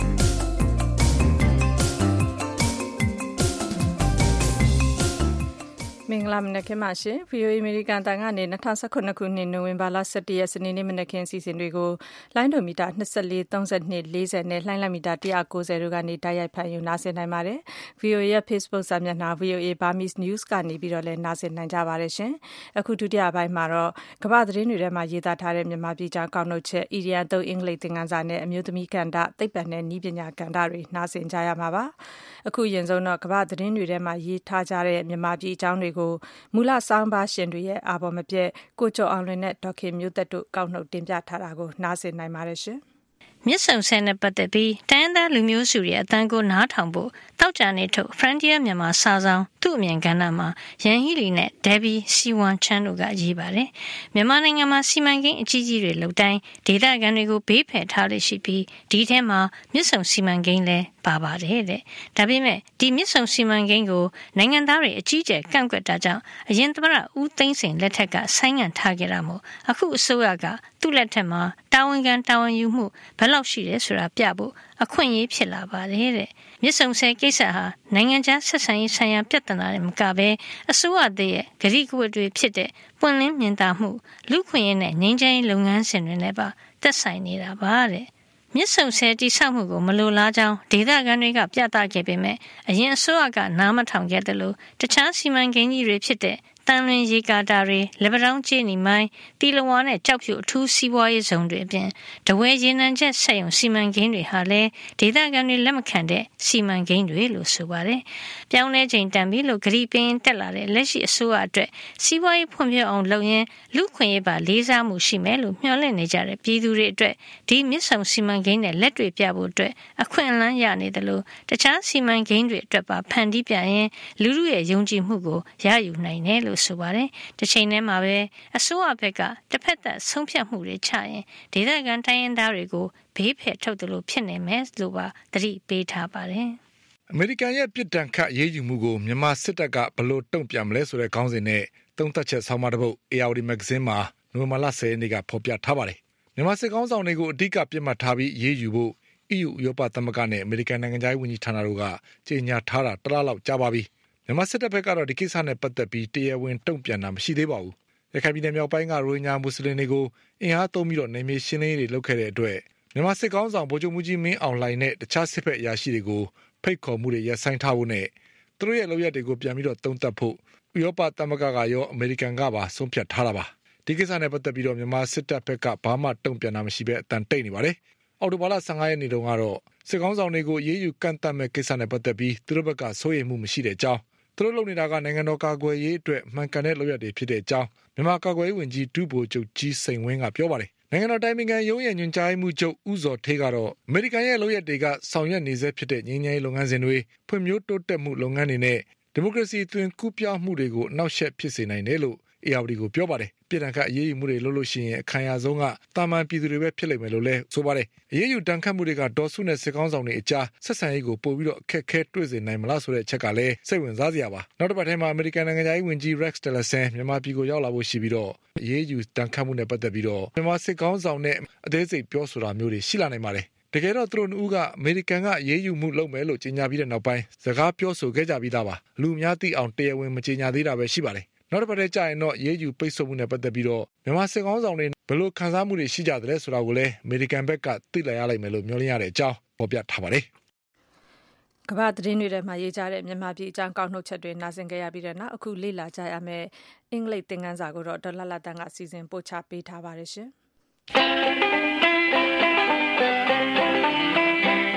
မင်္ဂလာမနက်ခင်းပါရှင် V O A အမေရိကန်တန်ကနေ၂၀၁၇ခုနှစ်နိုဝင်ဘာလ၁၁ရက်စနေနေ့မနက်ခင်းအစီအစဉ်တွေကိုလိုင်းဒိုမီတာ၂၄၊၃၂၊၄၀နဲ့လှိုင်းလမီတာ၁၉၀တို့ကနေတိုက်ရိုက်ဖန်ယူနားဆင်နိုင်ပါတယ် V O A ရဲ့ Facebook စာမျက်နှာ V O A Burmese News ကနေပြီးတော့လည်းနားဆင်နိုင်ကြပါတယ်ရှင်အခုဒုတိယပိုင်းမှာတော့ကမ္ဘာသတင်းတွေထဲမှာရေးသားထားတဲ့မြန်မာပြည်ကြောင်းကောက်နှုတ်ချက် အီရီယန်သုံးအင်္ဂလိပ်သင်ခန်းစာနဲ့အမျိုးသမီးကဏ္ဍသိပ္ပံနဲ့နည်းပညာကဏ္ဍတွေနားဆင်ကြရမှာပါအခုရင်ဆုံးတော့ကမ္ဘာသတင်းတွေထဲမှာရေးထားကြတဲ့မြန်မာပြည်အကြောင်းတွေကိုမူလဆောင်းပါရှင်တွေရဲ့အာဘော်မပြည့်ကိုကျော်အောင်လွင်နဲ့ဒေါက်ခင်မျိုးသက်တို့ကောက်နှုတ်တင်ပြထားတာကိုနားဆင်နိုင်ပါတယ်ရှင်မြစ်ဆုံဆဲနဲ့ပတ်သက်ပြီးတိုင်းရင်းသားလူမျိုးစုရဲ့အတန်းကိုနားထောင်ဖို့တောက်ကြနေထုတ် Frontier မြန်မာစာဆောင်သူ့အမြင်ကဏ္ဍမှာရန်ဟီလီနဲ့ Debbie Siwan Chan တို့ကရေးပါတယ်။မြန်မာနိုင်ငံမှာစီမံကိန်းအကြီးကြီးတွေလုပ်တိုင်းဒေသခံတွေကိုဘေးဖယ်ထားလို့ရှိပြီးဒီထဲမှာမြစ်ဆုံစီမံကိန်းလည်းပါပါတယ်တဲ့။ဒါပေမဲ့ဒီမြစ်ဆုံစီမံကိန်းကိုနိုင်ငံသားတွေအကြီးကျယ်ကန့်ကွက်တာကြောင့်အရင်သမ္မတဦးသိန်းစိန်လက်ထက်ကဆိုင်းငံ့ထားခဲ့တာမို့အခုအစိုးရကသူ့လက်ထက်မှာတာဝန်ခံတာဝန်ယူမှုဘယ်လောက်ရှိတယ်ဆိုတာပြဖို့အခွင့်အရေးဖြစ်လာပါတယ်တဲ့မြစ်ဆုံဆဲကိစ္စဟာနိုင်ငံခြားဆက်ဆံရေးဆိုင်ရာပြဿနာတွေမကဘဲအစိုးရတည်းရဲ့ဂရိကဝတ်တွေဖြစ်တဲ့ပွင့်လင်းမြင်သာမှုလူခွင့်ရေးနဲ့ငြိမ်းချမ်းရေးလုပ်ငန်းစဉ်တွေနဲ့ပါသက်ဆိုင်နေတာပါတဲ့မြစ်ဆုံဆဲတိဆောက်မှုကိုမလိုလားကြောင်းဒေသခံတွေကပြသခဲ့ပေမဲ့အရင်အစိုးရကနားမထောင်ခဲ့တယ်လို့တခြားစီမံကိန်းကြီးတွေဖြစ်တဲ့တန်လွင်ရေကာတာတွေလက်ပတောင်းကျင်းနီမိုင်းတီလဝါနဲ့ကြောက်ဖြူအထူးစီးပွားရေးဇုံတွေအပြင်တဝဲရေနံချက်ဆက်ယုံစီမံကိန်းတွေဟာလည်းဒေသခံတွေလက်မခံတဲ့စီမံကိန်းတွေလို့ဆိုပါတယ်။ပြောင်းလဲချိန်တန်ပြီလို့ဂရိပင်းတက်လာတဲ့လက်ရှိအစိုးရအတွက်စီးပွားရေးဖွံ့ဖြိုးအောင်လုပ်ရင်လူခွင့်ရေးပါလေးစားမှုရှိမယ်လို့မျှော်လင့်နေကြတဲ့ပြည်သူတွေအတွက်ဒီမြစ်ဆုံစီမံကိန်းနဲ့လက်တွေ့ပြဖို့အတွက်အခွင့်အလမ်းရနေတယ်လို့တခြားစီမံကိန်းတွေအတွက်ပါဖန်တီးပြရင်လူလူရဲ့ယုံကြည်မှုကိုရယူနိုင်တယ်လို့ဆိုပါတယ်။တစ်ချိန်တည်းမှာပဲအစိုးရဘက်ကတစ်ဖက်သက်ဆုံးဖြတ်မှုတွေချရင်ဒေသခံတိုင်းရင်းသားတွေကိုဘေးဖယ်ထုတ်တယ်လို့ဖြစ်နေမယ်လို့ပါသတိပေးထားပါတယ်။အမေရိကန်ရဲ့ပြစ်ဒဏ်ခတ်ရေးယူမှုကိုမြန်မာစစ်တပ်ကဘယ်လိုတုံ့ပြန်မလဲဆိုတဲ့ခေါင်းစဉ်နဲ့သုံးသပ်ချက်ဆောင်းပါးတစ်ပုဒ် A R D မဂ္ဂဇင်းမှာနိုဝင်ဘာလ၁၀ရက်နေ့ကဖော်ပြထားပါတယ်။မြန်မာစစ်ကောင်ဆောင်တွေကိုအဓိကပြစ်မှတ်ထားပြီးရေးယူဖို့ E U ဥရောပသမဂ္ဂနဲ့အမေရိကန်နိုင်ငံခြားရေးဝန်ကြီးဌာနတို့ကကြေညာထားတာတစ်လလောက်ကြာပါပြီ။မြန်မာစစ်တပ်ဘက်ကတော့ဒီကိစ္စနဲ့ပတ်သက်ပြီးတရားဝင်တုံ့ပြန်တာမရှိသေးပါဘူး။ရခိုင်ပြည်နယ်မြောက်ပိုင်းကရိုဟင်ဂျာမွတ်စလင်တွေကိုအင်အားသုံးပြီးတော့နေမြေရှင်းလင်းရေးတွေလုပ်ခဲ့တဲ့အတွက်မြန်မာစစ်ကောင်ဆောင်ဗိုလ်ချုပ်မှုကြီးမင်းအောင်လှိုင်နဲ့တခြားစစ်ဘက်အရာရှိတွေကိုဖိတ်ခေါ်မှုတွေရပ်ဆိုင်းထားဖို့နဲ့သူတို့ရဲ့လုပ်ရက်တွေကိုပြန်ပြီးတော့သုံးသပ်ဖို့ဥရောပသမဂ္ဂကရောအမေရိကန်ကပါဆုံးဖြတ်ထားတာပါ။ဒီကိစ္စနဲ့ပတ်သက်ပြီးတော့မြန်မာစစ်တပ်ဘက်ကဘာမှတုံ့ပြန်တာမရှိဘဲအတန်တိတ်နေပါတယ်။အောက်တိုဘာလ၁၅ရက်နေ့တုန်းကတော့စစ်ကောင်ဆောင်တွေကိုရေးယူကန့်သတ်မဲ့ကိစ္စနဲ့ပတ်သက်ပြီးသူတို့ဘက်ကစိုးရိမ်မှုမရှိတဲ့အကြောင်းသူတို့လုပ်နေတာကနိုင်ငံတော်ကာကွယ်ရေးအတွက်မှန်ကန်တဲ့လုပ်ရက်တွေဖြစ်တဲ့အကြောင်းမြန်မာကာကွယ်ရေးဝန်ကြီးဒုဗိုလ်ချုပ်ကြီးစိန်ဝင်းကပြောပါတယ်။နိုင်ငံတော်တိုင်ပင်ခံရုံးရဲ့ညွှန်ကြားမှုချုပ်ဦးဇော်ဌေးကတော့အမေရိကန်ရဲ့လုပ်ရက်တွေကဆောင်ရွက်နေဆဲဖြစ်တဲ့ငြိမ်းချမ်းရေးလုပ်ငန်းစဉ်တွေဖွံ့ဖြိုးတိုးတက်မှုလုပ်ငန်းတွေနဲ့ဒီမိုကရေစီသွင်ကူးပြောင်းမှုတွေကိုအနောက်ရှက်ဖြစ်စေနိုင်တယ်လို့အေအာဝတီကိုပြောပါတယ်။ပြည်ထောင်စုအရေးယူမှုတွေလုပ်လို့ရှိရင်အခမ်းအနားဆုံးကတာမန်ပြည်သူတွေပဲဖြစ်လိမ့်မယ်လို့လည်းဆိုပါတယ်။အရေးယူတန်ခတ်မှုတွေကဒေါ်စုနဲ့စစ်ကောင်းဆောင်တွေအကြားဆက်ဆံရေးကိုပို့ပြီးတော့အခက်အခဲတွေ့စေနိုင်မလားဆိုတဲ့အချက်ကလည်းစိတ်ဝင်စားစရာပါ။နောက်တစ်ပတ်ထဲမှာအမေရိကန်နိုင်ငံသားရေးဝန်ကြီး Rex Tillerson မြန်မာပြည်ကိုရောက်လာဖို့ရှိပြီးတော့အရေးယူတန်ခတ်မှုနဲ့ပတ်သက်ပြီးတော့မြန်မာစစ်ကောင်းဆောင်နဲ့အသေးစိတ်ပြောဆိုတာမျိုးတွေရှိလာနိုင်ပါတယ်။တကယ်တော့သူတို့နှစ်ဦးကအမေရိကန်ကအရေးယူမှုလုပ်မယ်လို့ကြေညာပြီးတဲ့နောက်ပိုင်းစကားပြောဆိုခဲ့ကြပြီးသားပါ။လူများသိအောင်တရားဝင်မကြေညာသေးတာပဲရှိပါတယ်။နောက်တစ်ပတ်ထဲကြာရင်တော့ရေးယူပိတ်ဆို့မှုနဲ့ပတ်သက်ပြီးတော့မြန်မာစစ်ကောင်ဆောင်တွေဘယ်လိုခံစားမှုတွေရှိကြသလဲဆိုတာကိုလည်းအမေရိကန်ဘက်ကသိလာရလိမ့်မယ်လို့မျှော်လင့်ရတဲ့အကြောင်းဖော်ပြထားပါတယ်ကမ္ဘာသတင်းတွေထဲမှာရေးကြတဲ့မြန်မာပြည်အကြောင်းကောက်နှုတ်ချက်တွေနားဆင်ကြရပြီးတဲ့နောက်အခုလေ့လာကြရမယ့်အင်္ဂလိပ်သင်ခန်းစာကိုတော့ဒေါ်လာလာတန်ကအစီအစဉ်ပို့ချပေးထားပါတယ်ရှင်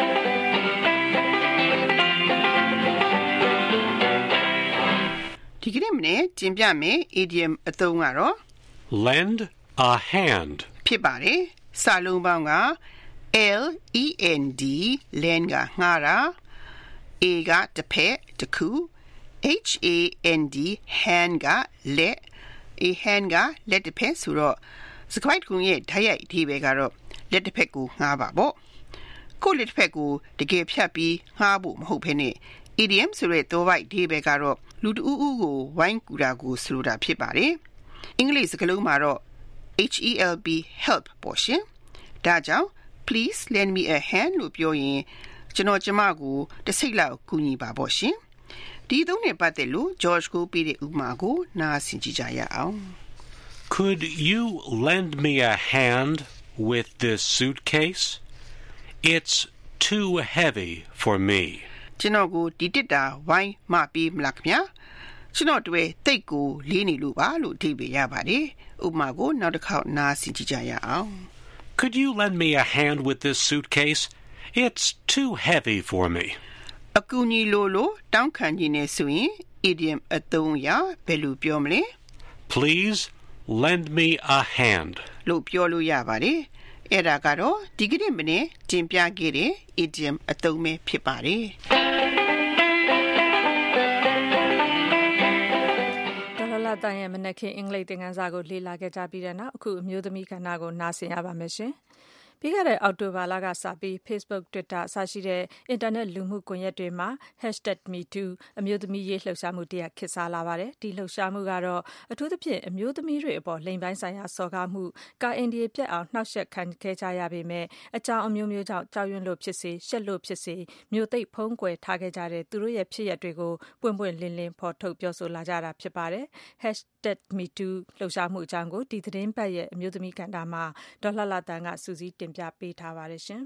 ဒီကနေ့မနေ့တင်ပြမယ် idiom အသုံးကတော့ lend a hand ဖြစ်ပါတယ်စာလုံးပေါင်းက L E N D lend ကငှားတာ A ကတစ်ဖက်တစ်ခု H A N D hand ကလက် A hand ကလက်တစ်ဖက်ဆိုတော့စကွိုက်ကူရဲ့ဓာတ်ရိုက်အဓိပ္ပာယ်ကတော့လက်တစ်ဖက်ကိုငှားပါပေါ့ကိုလက်တစ်ဖက်ကိုတကယ်ဖြတ်ပြီးငှားဖို့မဟုတ်ဘဲနဲ့ idiom ဆိုတဲ့သောဘိုက်အဓိပ္ပာယ်ကတော့လူတဦးဦးကိုဝိုင်းကူတာကိုဆိုလိုတာဖြစ်ပါတယ်အင်္ဂလိပ်စကားလုံးမှာတော့ H E L P help ပေါ့ရှင်ဒါကြောင့် please lend me a hand လို့ပြောရင်ကျွန်တော်ကျမကိုတစ်စိတ်လောက်ကူညီပါပေါ့ရှင်ဒီသုံးနဲ့ပတ်သက်လို့ George ကိုပေးတဲ့ဥပမာကိုနားဆင်ကြည့်ကြရအောင် Could you lend me a hand with this suitcase? It's too heavy for me. ကျွန်တော်ကိုဒီတစ်တာဝိုင်းမပေးမလားခင်ဗျာကျွန်တော်တွေ့တိတ်ကိုလေးနေလို့ပါလို့အဓိပ္ပာယ်ရပါတယ်ဥပမာကိုနောက်တစ်ခေါက်နားဆင်ကြည့်ကြရအောင် Could you lend me a hand with this suitcase? It's too heavy for me. အကူအညီလိုလိုတောင်းခံခြင်းနဲ့ဆိုရင် idiom အသုံးအရဘယ်လိုပြောမလဲ Please lend me a hand. လို့ပြောလို့ရပါတယ်အဲ့ဒါကတော့ဒီကနေ့မနေ့တင်ပြခဲ့တဲ့ idiom အသုံးပဲဖြစ်ပါတယ်လာတန်ရဲ့မနက်ခင်းအင်္ဂလိပ်သင်ခန်းစာကိုလေ့လာခဲ့ကြပြီးတဲ့နောက်အခုအမျိုးသမီးကဏ္ဍကိုနားဆင်ရပါမယ်ရှင်။ပြီးခဲ့တဲ့အောက်တိုဘာလကစပြီး Facebook, Twitter အစရှိတဲ့အင်တာနက်လူမှုကွန်ရက်တွေမှာ hashtag me too အမျိုးသမီးရေးလှုပ်ရှားမှုတရက်ခေတ်စားလာပါတယ်။ဒီလှုပ်ရှားမှုကတော့အထူးသဖြင့်အမျိုးသမီးတွေအပေါ်လိင်ပိုင်းဆိုင်ရာစော်ကားမှုကာအင်ဒီပြက်အောင်နှောက်ယှက်ခံခဲ့ကြရပေမဲ့အကြောင်းအမျိုးမျိုးကြောင့်ကြောက်ရွံ့လို့ဖြစ်စေရှက်လို့ဖြစ်စေမျိုးသိပ်ဖုံးကွယ်ထားခဲ့ကြတဲ့သူတို့ရဲ့ဖြစ်ရပ်တွေကိုပွင့်ပွင့်လင်းလင်းဖော်ထုတ်ပြောဆိုလာကြတာဖြစ်ပါတယ်။ hashtag me too လှုပ်ရှားမှုအကြောင်းကိုဒီသတင်းပတ်ရဲ့အမျိုးသမီးကဏ္ဍမှာဒေါ်လှလှတန်ကစူးစီးတင်ပြပေးထားပါတယ်ရှင်။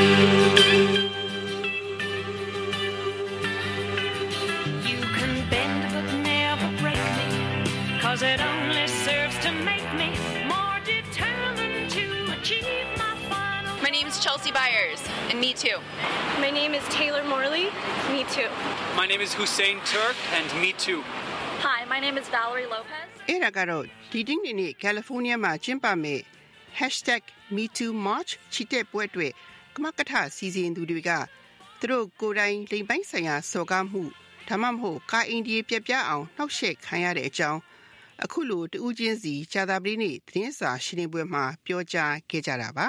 You can bend but never break me cause it only serves to make me more determined to achieve my final My name is Chelsea Byers and me too. My name is Taylor Morley. Me too. My name is Hussein Turk and me too. Hi, my name is Valerie Lopez. အဲ့ဒါကတော့ဒီတင်းနေနဲ့ကယ်လီဖိုးနီးယားမှာကျင်းပမဲ့ hashtag me too march ချီတက်ပွဲတွေကမကထစီစဉ်သူတွေကသူတို့ကိုယ်တိုင်လိင်ပိုင်းဆိုင်ရာစော်ကားမှုဒါမှမဟုတ်ကာအင်ဒီပြက်ပြအောင်နှောက်ယှက်ခံရတဲ့အကြောင်းအခုလိုတူးချင်းစီဂျာတာပရိနေသတင်းစာရှင်းလင်းပွဲမှာပြောကြားခဲ့ကြတာပါ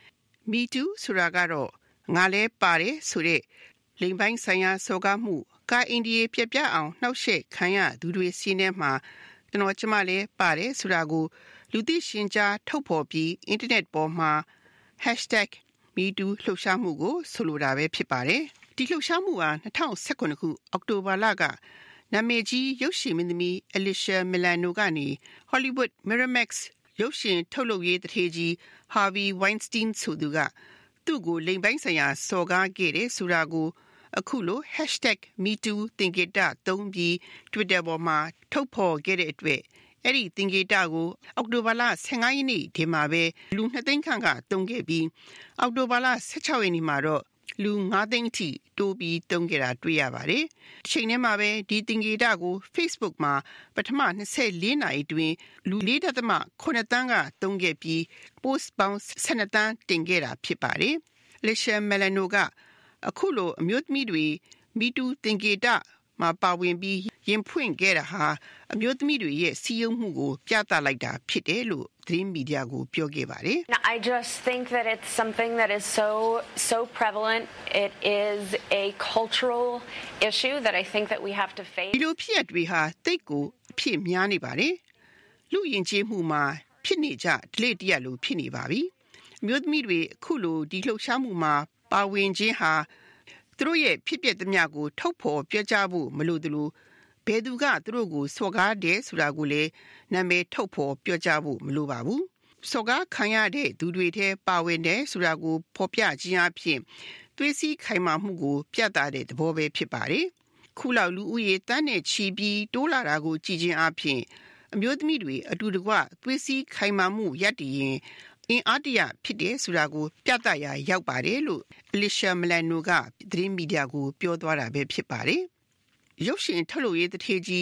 me too ဆိုတာကတော့ငါလဲပါတယ်ဆိုတဲ့လိင်ပိုင်းဆိုင်ရာစော်ကားမှုကာအင်ဒီပြက်ပြအောင်နှောက်ယှက်ခံရသူတွေစီးနေမှာကျွန်တော်ကျမလည်းပါတယ်ဆိုတာကိုလူသိရှင်ကြားထုတ်ဖော်ပြီးအင်တာနက်ပေါ်မှာ hashtag me too လှုပ်ရှားမှုကိုဆိုလိုတာပဲဖြစ်ပါတယ်ဒီလှုပ်ရှားမှုဟာ၂၀၁၇ခုအောက်တိုဘာလကနာမည်ကြီးရုပ်ရှင်မင်းသမီး Alicia Milano ကနေ Hollywood Miramax ရုပ်ရှင်ထုတ်လုပ်ရေးတထေးကြီး Harvey Weinstein ဆိုသူကသူ့ကိုလိင်ပိုင်းဆိုင်ရာစော်ကားခဲ့တယ်ဆိုတာကိုအခုလို hashtag me too သင်္ကေတသုံးပြီး Twitter ပေါ်မှာထုတ်ဖော်ခဲ့တဲ့အတွက်အဲ့ဒီသင်္ကေတကိုအောက်တိုဘာလ၁၅ရက်နေ့ဒီမှာပဲလူနှစ်သိန်းခန့်ကတုံးခဲ့ပြီးအောက်တိုဘာလ၁၆ရက်နေ့မှာတော့လူ၅သိန်းထိတိုးပြီးတုံးခဲ့တာတွေ့ရပါတယ်။ဒီချိန်ထဲမှာပဲဒီသင်္ကေတကို Facebook မှာပထမ၂၄နာရီတွင်လူ ၄.၇ သန်းကတုံးခဲ့ပြီး post ပေါင်း၁၂သန်းတင်ခဲ့တာဖြစ်ပါတယ်။ Alicia Milano ကအခုလိုအမျိုးသမီးတွေ me too သင်္ကေတမှာပါဝင်ပြီးရင်ဖွင့်ခဲ့တာဟာအမျိုးသမီးတွေရဲ့စီးရုံးမှုကိုပြသလိုက်တာဖြစ်တယ်လို့သတင်းမီဒီယာကိုပြောခဲ့ပါတယ် I just think that it's something that is so so prevalent. It is a cultural issue that I think that we have to face. ဒီလိုဖြစ်ရတွေဟာတိတ်ကိုအဖြစ်များနေပါတယ်လူယဉ်ကျေးမှုမှာဖြစ်နေကြဒလေတရက်လိုဖြစ်နေပါပြီအမျိုးသမီးတွေအခုလိုဒီလှုပ်ရှားမှုမှာပါဝင်ခြင်းဟာသူတို့ရဲ့ဖြစ်ပျက်သမျှကိုထုတ်ဖော်ပြောကြားဖို့မလိုသလိုဘယ်သူကသူတို့ကိုစော်ကားတယ်ဆိုတာကိုလည်းနာမည်ထုတ်ဖော်ပြောကြားဖို့မလိုပါဘူးစော်ကားခံရတဲ့သူတွေထဲပါဝင်တယ်ဆိုတာကိုဖော်ပြခြင်းအပြင်သွေးစည်းခိုင်မာမှုကိုပြသတဲ့သဘောပဲဖြစ်ပါတယ်ခုလောက်လူဦးရေတန်းနဲ့ချီပြီးတိုးလာတာကိုကြည်ခြင်းအပြင်အမျိုးသမီးတွေအတူတကွသွေးစည်းခိုင်မာမှုရပ်တည်ရင်အင်အားတရဖြစ်တယ်ဆိုတာကိုပြသရာရောက်ပါတယ်လို့ Alicia Milano ကသတင်းမီဒီယာကိုပြောသွားတာပဲဖြစ်ပါတယ်။ရုပ်ရှင်ထုတ်လုပ်ရေးတထေးကြီး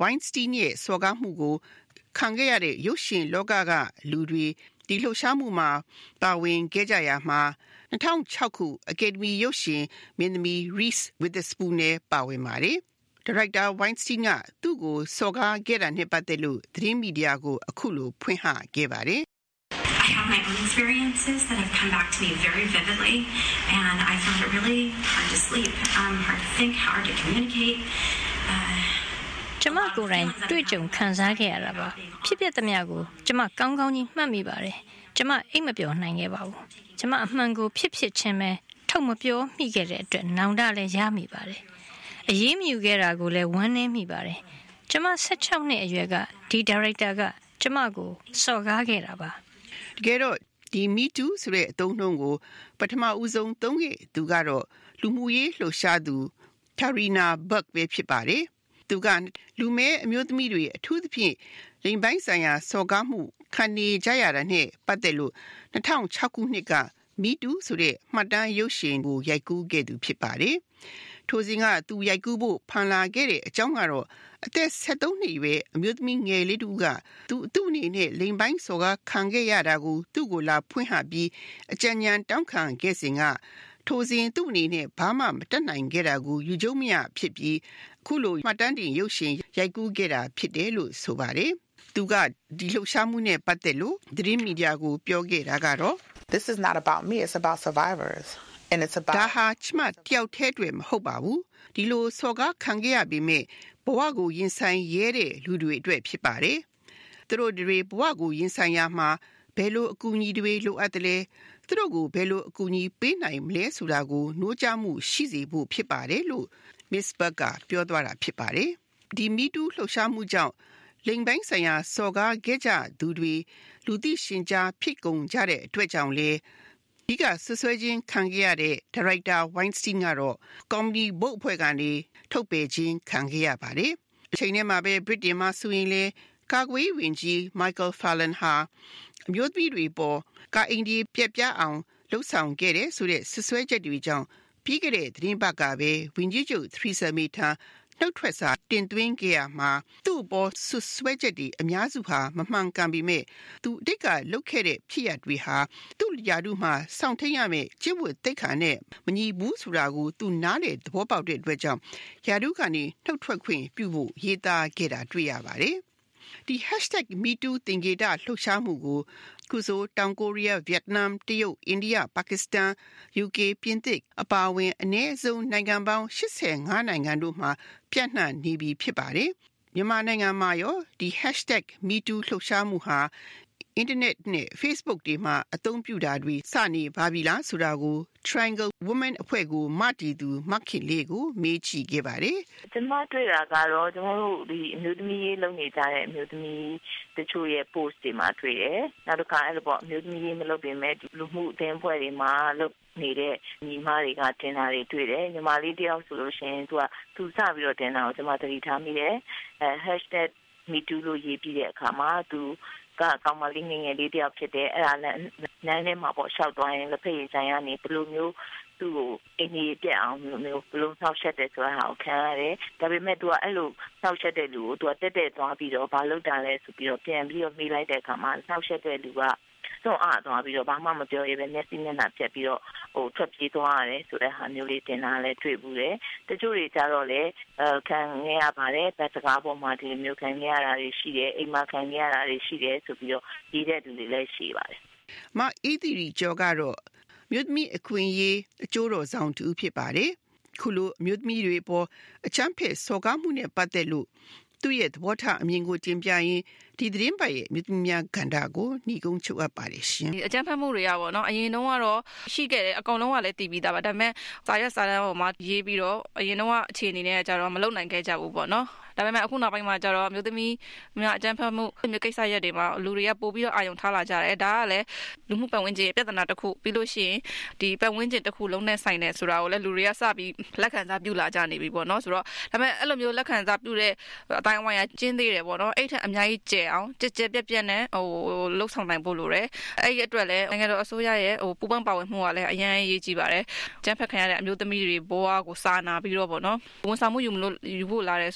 Weinstein ရဲ့စော်ကားမှုကိုခံခဲ့ရတဲ့ရုပ်ရှင်လောကကလူတွေဒီလှုပ်ရှားမှုမှာပါဝင်ခဲ့ကြရမှာtwo thousand sixခုအကယ်ဒမီရုပ်ရှင်မင်းသမီး Reese Witherspoon နဲ့ပါဝင်ပါတယ်။ Director Weinstein ကသူ့ကိုစော်ကားခဲ့တာနဲ့ပတ်သက်လို့သတင်းမီဒီယာကိုအခုလိုဖွင့်ဟခဲ့ပါတယ် I have my own experiences that have come back to me very vividly, and I found it really hard to sleep, um, hard to think, hard to communicate. Uh, ကျမကိုယ်တိုင်တွေ့ကြုံခံစားခဲ့ရတာပါဖြစ်ပျက်သမျှကိုကျမကောင်းကောင်းကြီးမှတ်မိပါတယ်ကျမအိတ်မပျော်နိုင်ခဲ့ပါဘူးကျမအမှန်ကိုဖြစ်ဖြစ်ချင်းပဲထုတ်မပြောမိခဲ့တဲ့အတွက်နောင်တလည်းရမိပါတယ်အရေးမြူခဲ့တာကိုလည်းဝမ်းနည်းမိပါတယ်ကျမsixteenနှစ်အရွယ်ကဒီဒါရိုက်တာကကျမကိုစော်ကားခဲ့တာပါတကယ်တော့ဒီ Me Too ဆိုတဲ့အသုံးနှုန်းကိုပထမဦးဆုံးသုံးခဲ့သူကတော့လူမှုရေးလှုပ်ရှားသူ Tarina Burke ပဲဖြစ်ပါတယ်သူကလူမဲအမျိုးသမီးတွေအထူးသဖြင့်လိင်ပိုင်းဆိုင်ရာစော်ကားမှုခံနေကြရတာနဲ့ပတ်သက်လို့two thousand sixခုနှစ်က Me Too ဆိုတဲ့မှတ်တမ်းရုပ်ရှင်ကိုရိုက်ကူးခဲ့သူဖြစ်ပါတယ်ထိုစဉ်ကသူရိုက်ကူးဖို့ဖန်လာခဲ့တဲ့အကြောင်းကတော့အသက်seventeenနှစ်အရွယ်အမျိုးသမီးငယ်လေးတူကသူသူ့အနေနဲ့လိင်ပိုင်းစော်ကားခံခဲ့ရတာကိုသူ့ကိုလာဖွင့်ဟပြီးအကြံဉာဏ်တောင်းခံခဲ့စဉ်ကထိုစဉ်သူ့အနေနဲ့ဘာမှမတတ်နိုင်ခဲ့တာကိုယူကျုံမရဖြစ်ပြီးအခုလိုမှတ်တမ်းတင်ရုပ်ရှင်ရိုက်ကူးခဲ့တာဖြစ်တယ်လို့ဆိုပါတယ်သူကဒီလှုပ်ရှားမှုနဲ့ပတ်သက်လို့သတင်းမီဒီယာကိုပြောခဲ့တာကတော့ This is not about me, it's about survivors and it's about ဒါဟာချမတယောက်တည်းတွေ့မဟုတ်ပါဘူးဒီလိုစော်ကားခံခဲ့ရပြီးမြဲဘဝကိုရင်ဆိုင်ရဲတဲ့လူတွေအတွက်ဖြစ်ပါတယ်သူတို့တွေဘဝကိုရင်ဆိုင်ရမှာဘယ်လိုအကူအညီတွေလိုအပ်တယ်လဲသူတို့ကိုဘယ်လိုအကူအညီပေးနိုင်မလဲဆိုတာကိုနှိုးကြားမှုရှိစေဖို့ဖြစ်ပါတယ်လို့ Miss Burke ကပြောသွားတာဖြစ်ပါတယ်ဒီ Me Too လှုပ်ရှားမှုကြောင့်လိင်ပိုင်းဆိုင်ရာစော်ကားခဲ့ကြသူတွေလူသိရှင်ကြားဖြစ်ကုန်ကြတဲ့အတွက်ကြောင့်လေဒီကဆွဆွဲခြင်းခံခဲ့ရတဲ့ Director Weinstein ကတော့ Comedy Book အဖွဲ့ကနေထုတ်ပယ်ခြင်းခံခဲ့ရပါတယ်အချိန်နဲ့မှာပဲ Britain မှာဆိုရင်လေကာကွယ်ရေးဝန်ကြီး Michael Fallon ဟာအမျိုးသမီးတွေပေါ်ကာအင်ဒီပြက်ပြအောင်လှုပ်ဆောင်ခဲ့တဲ့ဆိုတဲ့ဆွဆွဲချက်တွေကြောင့်ပြီးခဲ့တဲ့သတင်းပတ်ကပဲဝန်ကြီးချုပ် Theresa May ထံနှုတ်ထွက်စာတင်သွင်းခဲ့ရမှာသူ့ပေါ်ဆွဆွဲချက်တွေအများစုဟာမမှန်ကန်ပေမဲ့သူအတိတ်ကလုပ်ခဲ့တဲ့ဖြစ်ရပ်တွေဟာသူ့ယာတုမှာစောင့်ထိန်ရမယ့်ကျင့်ဝတ်သိက္ခာနဲ့မညီဘူးဆိုတာကိုသူနားလေသဘောပေါက်တဲ့အတွက်ကြောင့်ယာတုကနေနှုတ်ထွက်ခွင့်ပြုဖို့ရေးသားခဲ့တာတွေ့ရပါတယ်ဒီ hashtag Me Too သင်္ကေတလှုပ်ရှားမှုကိုကုဆိုတောင်ကိုရီးယားဗီယက်နမ်တရုတ်အိန္ဒိယပါကစ္စတန် ယူကေ ပြင်သစ်အပါအဝင်အနည်းဆုံးနိုင်ငံပေါင်းeighty-fiveနိုင်ငံတို့မှာပြန့်နှံ့နေပြီဖြစ်ပါတယ်မြန်မာနိုင်ငံမှာရောဒီ hashtag Me Too လှုပ်ရှားမှုဟာအင်တာနက်နဲ့ Facebook တွေမှာအသုံးပြုတာတွေစနေပါပြီလားဆိုတာကို Triangle Women အဖွဲ့ကိုမတည်သူမခင်လေးကိုမေးချီခဲ့ပါတယ်။ကျွန်မတွေ့တာကတော့ကျွန်တော်တို့ဒီအမျိုးသမီးရေးလုပ်နေကြတဲ့အမျိုးသမီးတချို့ရဲ့ post တွေမှာတွေ့တယ်။နောက်တစ်ခါအဲ့လိုပေါ့အမျိုးသမီးရေးမလုပ်ပေမဲ့ဒီလူမှုအသင်းအဖွဲ့တွေမှာလုပ်နေတဲ့ညီမတွေကတင်တာတွေတွေ့တယ်။ညီမလေးတယောက်ဆိုလို့ရှိရင်သူကသူစပြီးတော့တင်တာကိုကျွန်မသတိထားမိတယ်။အဲ hashtag Me Too လို့ရေးပြီးတဲ့အခါမှာသူကကောင်မလေးငယ်ငယ်လေးတယောက်ဖြစ်တယ်အဲ့ဒါလည်းနန်းထဲမှာပေါ့ရှောက်သွားရင်လက်ဖက်ရည်ဆိုင်ကနေဘယ်လိုမျိုးသူ့ကိုအင်းကြီးပြက်အောင်မျိုးမျိုးဘယ်လိုနှောက်ရှက်တယ်ဆိုတာကိုခံရတယ်ဒါပေမဲ့သူကအဲ့လိုနှောက်ရှက်တဲ့လူကိုသူကတက်တက်သွားပြီးတော့ဘာလုပ်တာလဲဆိုပြီးတော့ပြန်ပြီးတော့မေးလိုက်တဲ့အခါမှာနှောက်ရှက်တဲ့လူကတော့အားသွားပြီးတော့ဘာမှမပြောရဘဲမျက်စိမျက်နှာပြက်ပြီးတော့ဟိုထွက်ပြေးသွားရတယ်ဆိုတဲ့ဟာမျိုးလေးတင်တာလည်းတွေ့ဘူးတယ်တချို့တွေကြတော့လေအဲခံရရပါတယ်ဗတ်စကားပေါ်မှာဒီလိုမျိုးခံရရတာတွေရှိတယ်အိမ်မှာခံရရတာတွေရှိတယ်ဆိုပြီးတော့ရေးတဲ့လူတွေလည်းရှိပါတယ်မအေးတီရီကျော်ကတော့မြို့သမီးအခွင့်အရေးအကျိုးတော်ဆောင်တူဖြစ်ပါတယ်ခုလိုမြို့သမီးတွေပေါ်အချမ်းဖက်စော်ကားမှုနဲ့ပတ်သက်လို့သူ့ရဲ့သဘောထားအမြင်ကိုကျင်းပြရင်ဒီသတင်းပတ်ရဲ့မြို့သမီးများကဏ္ဍကိုညီကုန်းချုပ်အပ်ပါတယ်ရှင်အကြမ်းဖက်မှုတွေကပေါ့နော်အရင်တုန်းကတော့ရှိခဲ့တယ်အကောင်လုံးကလည်းတည်ပြီးသားပါဒါပေမဲ့စာရွက်စာတမ်းပေါ်မှာရေးပြီးတော့အရင်တုန်းကအခြေအနေနဲ့ကြတော့မလုပ်နိုင်ခဲ့ကြဘူးပေါ့နော်ဒါပေမဲ့အခုနောက်ပိုင်းမှာကျတော့မြို့သမီးများအကြမ်းဖက်မှုမျိုးကိစ္စရပ်တွေမှာလူတွေကပို့ပြီးတော့အာရုံထားလာကြတယ်ဒါကလည်းလူမှုပတ်ဝန်းကျင်ပြဿနာတစ်ခုပြီးလို့ရှိရင်ဒီပတ်ဝန်းကျင်တစ်ခုလုံးနဲ့ဆိုင်တယ်ဆိုတာကိုလည်းလူတွေကစပြီးလက်ခံစားပြုလာကြနေပြီပေါ့နော်ဆိုတော့ဒါပေမဲ့အဲ့လိုမျိုးလက်ခံစားပြုတဲ့အတိုင်းအဝိုင်းကကျင်းသေးတယ်ပေါ့နော်အဲ့ထက်အများကြီးကျယ်အောင်ကြက်ကြက်ပြက်ပြက်နဲ့ဟိုလှုပ်ဆောင်နိုင်ဖို့လိုတယ်အဲ့ဒီအတွက်လည်းနိုင်ငံတော်အစိုးရရဲ့ဟိုပူးပေါင်းပါဝင်မှုကလည်းအရင်အရေးကြီးပါတယ်ကျန်းဖက်ခံရတဲ့အမျိုးသမီးတွေဘဝကိုစာနာပြီးတော့ပေါ့နော်ဝန်ဆောင်မှုယူမလို့ယူဖို့လာတယ်ဆိုလို့ရှိရင်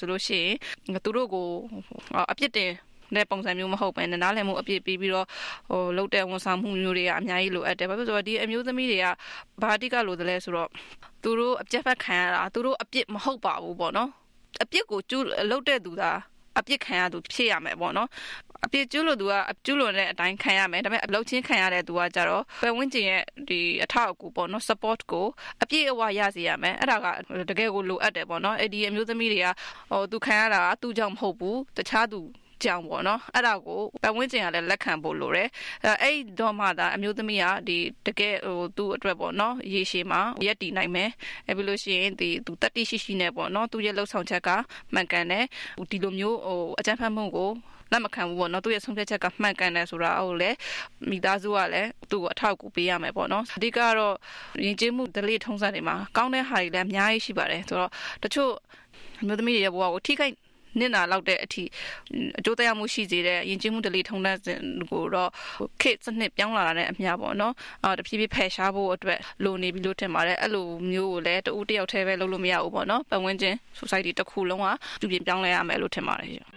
ရင်သူတို့ကိုအပြစ်တင်တဲ့ပုံစံမျိုးမဟုတ်ဘဲနဲ့နားလည်မှုအပြည့်ပြီးပြီးတော့ဟိုလုတ်တဲ့ဝန်ဆောင်မှုမျိုးတွေကအများကြီးလိုအပ်တယ်ဘာဖြစ်လို့ဆိုတော့ဒီအမျိုးသမီးတွေကဘာတိကလိုတယ်လဲဆိုတော့သူတို့အပြစ်ဖက်ခံရတာသူတို့အပြစ်မဟုတ်ပါဘူးပေါ့နော်အပြစ်ကိုကျူးလုတ်တဲ့သူသာအပြစ်ခံရသူဖြစ်ရမယ်ပေါ့နော်အပြစ်ကျူးလို့သူကကျူးလွန်တဲ့အတိုင်းခံရမယ်ဒါပေမဲ့အလုပ်ချင်းခံရတဲ့သူကကြတော့ပတ်ဝန်းကျင်ရဲ့ဒီအထောက်အကူပေါ့နော် support ကိုအပြည့်အဝရစေရမယ်အဲ့ဒါကတကယ်ကိုလိုအပ်တယ်ပေါ့နော်အဲ့ဒီအမျိုးသမီးတွေကဟိုသူခံရတာကသူ့ကြောင့်မဟုတ်ဘူးတခြားသူကြောင်ပေါ့နော်အဲ့ဒါကိုပတ်ဝန်းကျင်ကလည်းလက်ခံဖို့လိုတယ်အဲ့တော့မှသာအမျိုးသမီးကဒီတကယ်ဟိုသူ့အတွက်ပေါ့နော်ရေရှည်မှာရက်တည်နိုင်မယ်အဲ့ပြီးလို့ရှိရင်ဒီသူတတိရှိရှိနဲ့ပေါ့နော်သူရဲ့လှုပ်ဆောင်ချက်ကမှန်ကန်တယ်ဒီလိုမျိုးဟိုအကြမ်းဖက်မှုကိုလက်မခံဘူးပေါ့နော်သူရဲ့ဆုံးဖြတ်ချက်ကမှန်ကန်တယ်ဆိုတာဟုတ်လေမိသားစုကလည်းသူ့ကိုအထောက်အကူပေးရမယ်ပေါ့နော်အဓိကတော့ယဉ်ကျေးမှုဓလေ့ထုံးစံတွေမှာကောင်းတဲ့ဟာတွေလည်းအများကြီးရှိပါတယ်ဆိုတော့တချို့အမျိုးသမီးတွေရဲ့ဘဝကိုထိခိုက်နစ်နာလောက်တဲ့အထိအကျိုးသက်ရောက်မှုရှိစေတဲ့ယဉ်ကျေးမှုဓလေ့ထုံးတမ်းစဉ်ကိုတော့ခေတ်စနစ်ပြောင်းလာတဲ့အမျှပေါ့နော်အော်တဖြည်းဖြည်းဖယ်ရှားဖို့အတွက်လိုနေပြီလို့ထင်ပါတယ်အဲ့လိုမျိုးကိုလည်းတဦးတယောက်တည်းပဲလုပ်လို့မရဘူးပေါ့နော်ပတ်ဝန်းကျင် society တစ်ခုလုံးကပြုပြင်ပြောင်းလဲရမယ်လို့ထင်ပါတယ်ရှင်